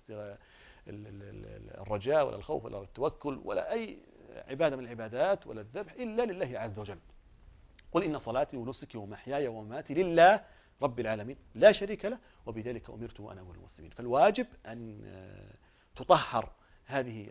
الرجاء ولا الخوف ولا التوكل ولا أي عبادة من العبادات ولا الذبح إلا لله عز وجل. قل إن صلاتي ونسكي ومحياي ومماتي لله رب العالمين لا شريك له وبذلك أمرت وأنا أول المسلمين. فالواجب أن تطهر هذه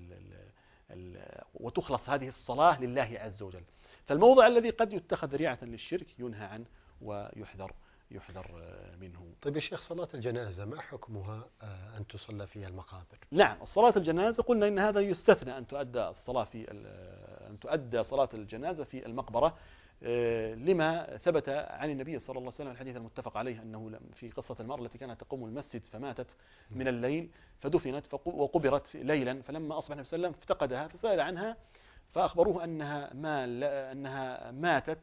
وتخلص هذه الصلاة لله عز وجل. فالموضع الذي قد يتخذ ذريعة للشرك ينهى عنه ويحذر منه. طيب يا شيخ، صلاة الجنازة ما حكمها أن تصلى فيها المقابر؟ نعم، الصلاة الجنازة قلنا إن هذا يستثنى أن تؤدى صلاة الجنازة في المقبرة، لما ثبت عن النبي صلى الله عليه وسلم الحديث المتفق عليه أنه في قصة المرأة التي كانت تقوم المسجد فماتت من الليل فدفنت وقبرت ليلا، فلما أصبح النبي صلى الله عليه وسلم افتقدها فسأل عنها فأخبروه أنها ماتت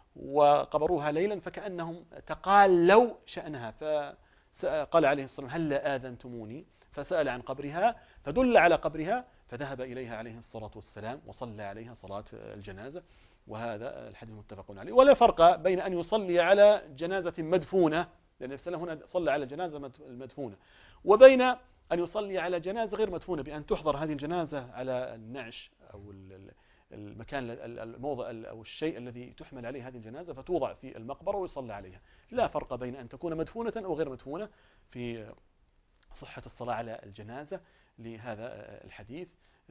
وقبروها ليلا، فكأنهم تقالوا شأنها، فقال عليه الصلاة والسلام: هل آذنتموني؟ فسأل عن قبرها فدل على قبرها فذهب إليها عليه الصلاة والسلام وصلى عليها صلاة الجنازة. وهذا الحديث متفق عليه. ولا فرق بين أن يصلي على جنازة مدفونة، لأن النبي صلى الله عليه وسلم هنا صلى على جنازة المدفونة، وبين أن يصلي على جنازة غير مدفونة، بأن تحضر هذه الجنازة على النعش أو المكان الموضع أو الشيء الذي تحمل عليه هذه الجنازة فتوضع في المقبرة ويصلى عليها. لا فرق بين أن تكون مدفونة أو غير مدفونة في صحة الصلاة على الجنازة لهذا الحديث،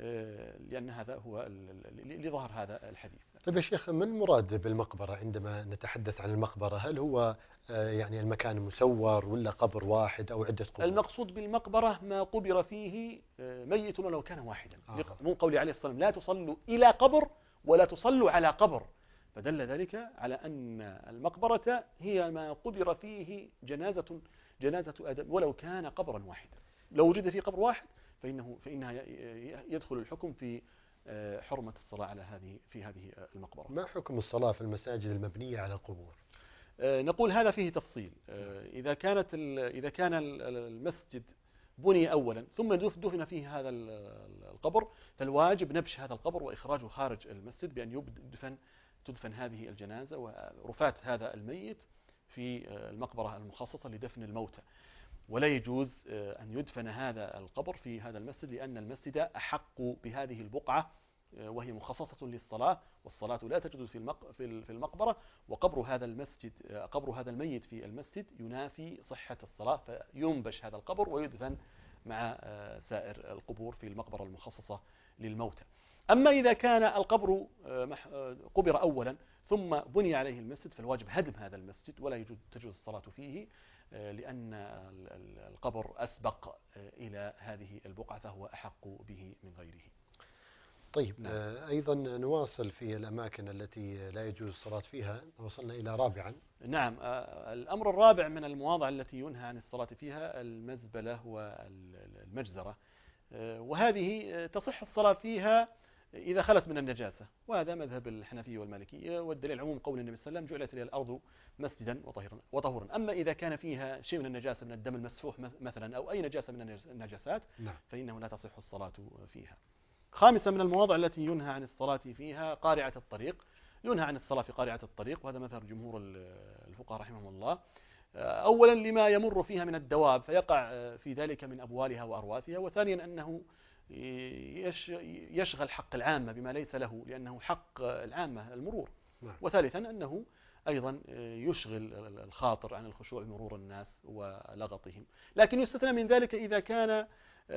لأن هذا هو لظهر هذا الحديث. طيب يا شيخ، ما المراد بالمقبرة عندما نتحدث عن المقبرة؟ هل هو يعني المكان مسور ولا قبر واحد أو عدة قبور؟ المقصود بالمقبرة ما قبر فيه ميت ولو كان واحدا، من قوله عليه الصلاة والسلام: لا تصلوا إلى قبر ولا تصلوا على قبر، فدل ذلك على أن المقبرة هي ما قبر فيه جنازة آدم ولو كان قبرا واحدا. لو وجد فيه قبر واحد فإنها يدخل الحكم في حرمة الصلاة على هذه المقبرة. ما حكم الصلاة في المساجد المبنية على القبور؟ نقول هذا فيه تفصيل. إذا كان المسجد بني أولا ثم دفن فيه هذا القبر، فالواجب نبش هذا القبر وإخراجه خارج المسجد بأن تدفن هذه الجنازة ورفات هذا الميت في المقبرة المخصصة لدفن الموتى. ولا يجوز أن يدفن هذا القبر في هذا المسجد، لأن المسجد أحق بهذه البقعة وهي مخصصة للصلاة، والصلاة لا تجوز في المقبرة، وقبر هذا الميت في المسجد ينافي صحة الصلاة، فينبش هذا القبر ويدفن مع سائر القبور في المقبرة المخصصة للموتى. أما إذا كان القبر قبر أولا ثم بني عليه المسجد، فالواجب هدم هذا المسجد ولا تجوز الصلاة فيه، لأن القبر أسبق إلى هذه البقعة فهو أحق به من غيره. طيب، أيضا نواصل في الأماكن التي لا يجوز الصلاة فيها، وصلنا إلى رابعا. نعم، الأمر الرابع من المواضع التي ينهى عن الصلاة فيها المزبلة والمجزرة، وهذه تصح الصلاة فيها إذا خلت من النجاسة، وهذا مذهب الحنفية والمالكية، والدليل عموم قول النبي صلى الله عليه وسلم جعلت لي الأرض مسجدا وطهورا. أما إذا كان فيها شيء من النجاسة من الدم المسفوح مثلا أو أي نجاسة من النجاسات فإنه لا تصح الصلاة فيها. خامسا من المواضع التي ينهى عن الصلاة فيها قارعة الطريق. ينهى عن الصلاة في قارعة الطريق، وهذا مذهب جمهور الفقهاء رحمهم الله. أولا لما يمر فيها من الدواب فيقع في ذلك من أبوالها وأرواثها، وثانيا أنه يشغل حق العامة بما ليس له، لأنه حق العامة المرور. وثالثا أنه أيضا يشغل الخاطر عن الخشوع بمرور الناس ولغطهم. لكن يستثنى من ذلك إذا كان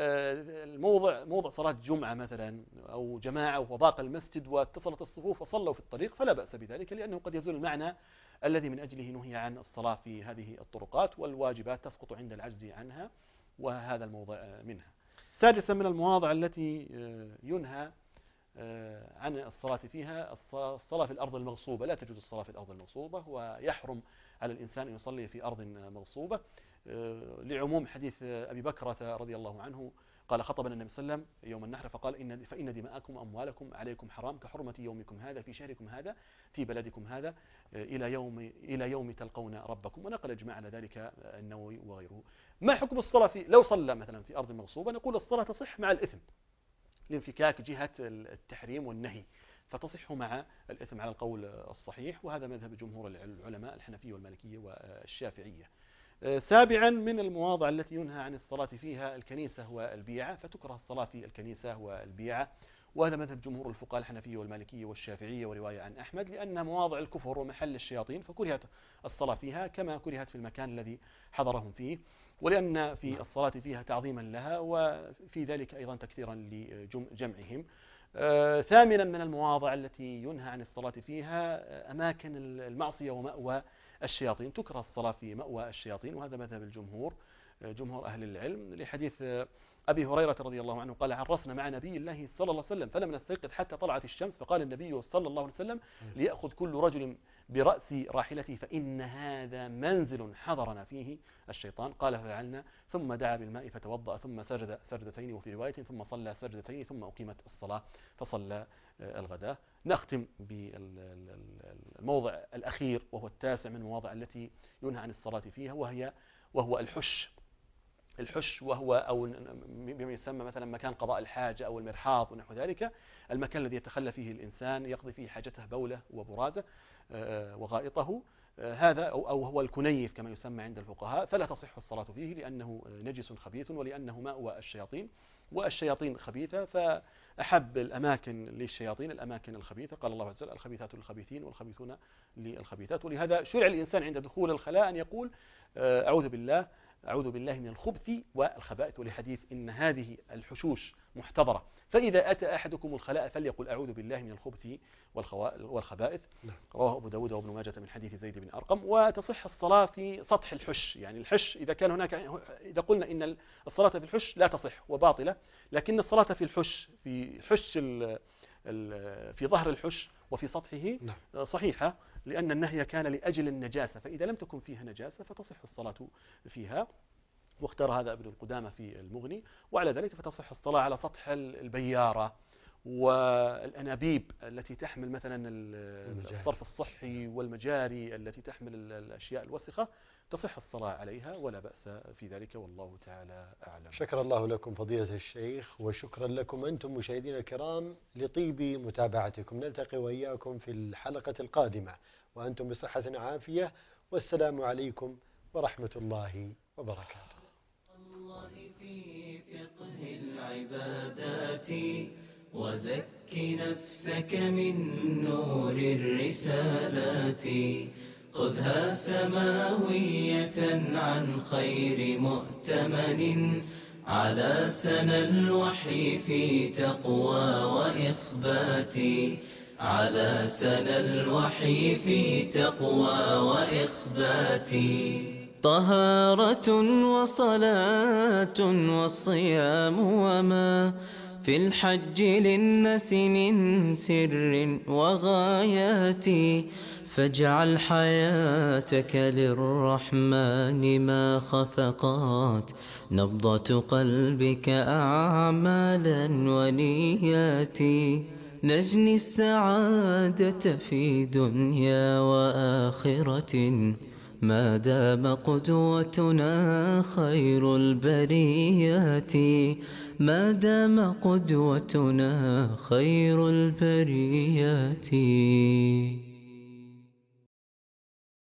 موضع صلاة جمعة مثلا أو جماعة وضاق المسجد واتصلت الصفوف وصلوا في الطريق، فلا بأس بذلك، لأنه قد يزول المعنى الذي من أجله نهي عن الصلاة في هذه الطرقات، والواجبات تسقط عند العجز عنها، وهذا الموضع منها. سادسا من المواضع التي ينهى عن الصلاة فيها الصلاة في الأرض المغصوبة. لا تجوز الصلاة في الأرض المغصوبة، ويحرم على الإنسان أن يصلي في أرض مغصوبة، لعموم حديث أبي بكرة رضي الله عنه قال: خطبنا النبي صلى الله عليه وسلم يوم النحر فقال: فإن دماءكم وأموالكم عليكم حرام كحرمة يومكم هذا في شهركم هذا في بلدكم هذا إلى يوم تلقون ربكم. ونقل إجماع على ذلك النووي وغيره. ما حكم الصلاة لو صلى مثلا في أرض مغصوبة؟ نقول الصلاة تصح مع الإثم لانفكاك جهة التحريم والنهي، فتصح مع الإثم على القول الصحيح، وهذا مذهب جمهور العلماء الحنفية والمالكية والشافعية. سابعا من المواضع التي ينهى عن الصلاة فيها الكنيسة والبيعة، فتكره الصلاة في الكنيسة والبيعة، وهذا مذهب جمهور الفقهاء الحنفية والمالكية والشافعية ورواية عن أحمد، لأنها مواضع الكفر ومحل الشياطين، فكرهت الصلاة فيها كما كرهت في المكان الذي حضرهم فيه، ولأن في الصلاة فيها تعظيما لها، وفي ذلك أيضا تكثيرا لجمعهم. ثامنا من المواضع التي ينهى عن الصلاة فيها أماكن المعصية ومأوى الشياطين. تكره الصلاة في مأوى الشياطين، وهذا مذهب جمهور أهل العلم، لحديث أبي هريرة رضي الله عنه قال: عرسنا مع نبي الله صلى الله عليه وسلم فلم نستيقظ حتى طلعت الشمس، فقال النبي صلى الله عليه وسلم: ليأخذ كل رجل برأس راحلته فإن هذا منزل حضرنا فيه الشيطان. قال: ففعلنا، ثم دعا بالماء فتوضأ، ثم سجد سجدتين، وفي رواية ثم صلى سجدتين، ثم أقيمت الصلاة فصلى الغداء. نختم بالموضع الأخير وهو التاسع من المواضع التي ينهى عن الصلاة فيها، وهو الحش، وهو أو بما يسمى مثلا مكان قضاء الحاجة أو المرحاض ونحو ذلك، المكان الذي يتخلى فيه الإنسان يقضي فيه حاجته، بوله وبرازه وغائطه، هذا أو هو الكنيف كما يسمى عند الفقهاء، فلا تصح الصلاة فيه لأنه نجس خبيث، ولأنه مأوى الشياطين، والشياطين خبيثة، فأحب الأماكن للشياطين الأماكن الخبيثة. قال الله عز وجل: الخبيثات للخبيثين والخبيثون للخبيثات. ولهذا شرع الإنسان عند دخول الخلاء أن يقول: أعوذ بالله من الخبث والخبائث، ولحديث إن هذه الحشوش محتضرة، فإذا أتى أحدكم الخلاء فليقل: أعوذ بالله من الخبث والخبائث. رواه أبو داود وابن ماجة من حديث زيد بن أرقم. وتصح الصلاة في سطح الحش، يعني الحش إذا كان هناك، إذا قلنا إن الصلاة في الحش لا تصح وباطلة، لكن الصلاة في الحش، في ظهر الحش وفي سطحه صحيحة، لأن النهي كان لأجل النجاسة، فإذا لم تكن فيها نجاسة فتصح الصلاة فيها. واختار هذا ابن القدامى في المغني. وعلى ذلك فتصح الصلاة على سطح البيارة والأنابيب التي تحمل مثلا الصرف الصحي، والمجاري التي تحمل الأشياء الوسخة، تصح الصلاة عليها ولا بأس في ذلك، والله تعالى أعلم. شكر الله لكم فضيلة الشيخ، وشكرا لكم أنتم مشاهدينا الكرام لطيب متابعتكم. نلتقي وإياكم في الحلقة القادمة وأنتم بصحة عافية، والسلام عليكم ورحمة الله وبركاته. الله في فقه العبادات، وزك نفسك من نور الرسالات، خذها سماوية عن خير مؤتمن، على سنى الوحي في تقوى وإخبات، على سنى الوحي في تقوى وإخبات. طهارة وصلاة والصيام وما في الحج للناس من سر وغايات، فاجعل حياتك للرحمن ما خفقات، نبضة قلبك أعمالا ونيات، نجني السعادة في دنيا وآخرة، ما دام قدوتنا خير البريات، ما دام قدوتنا خير البريات.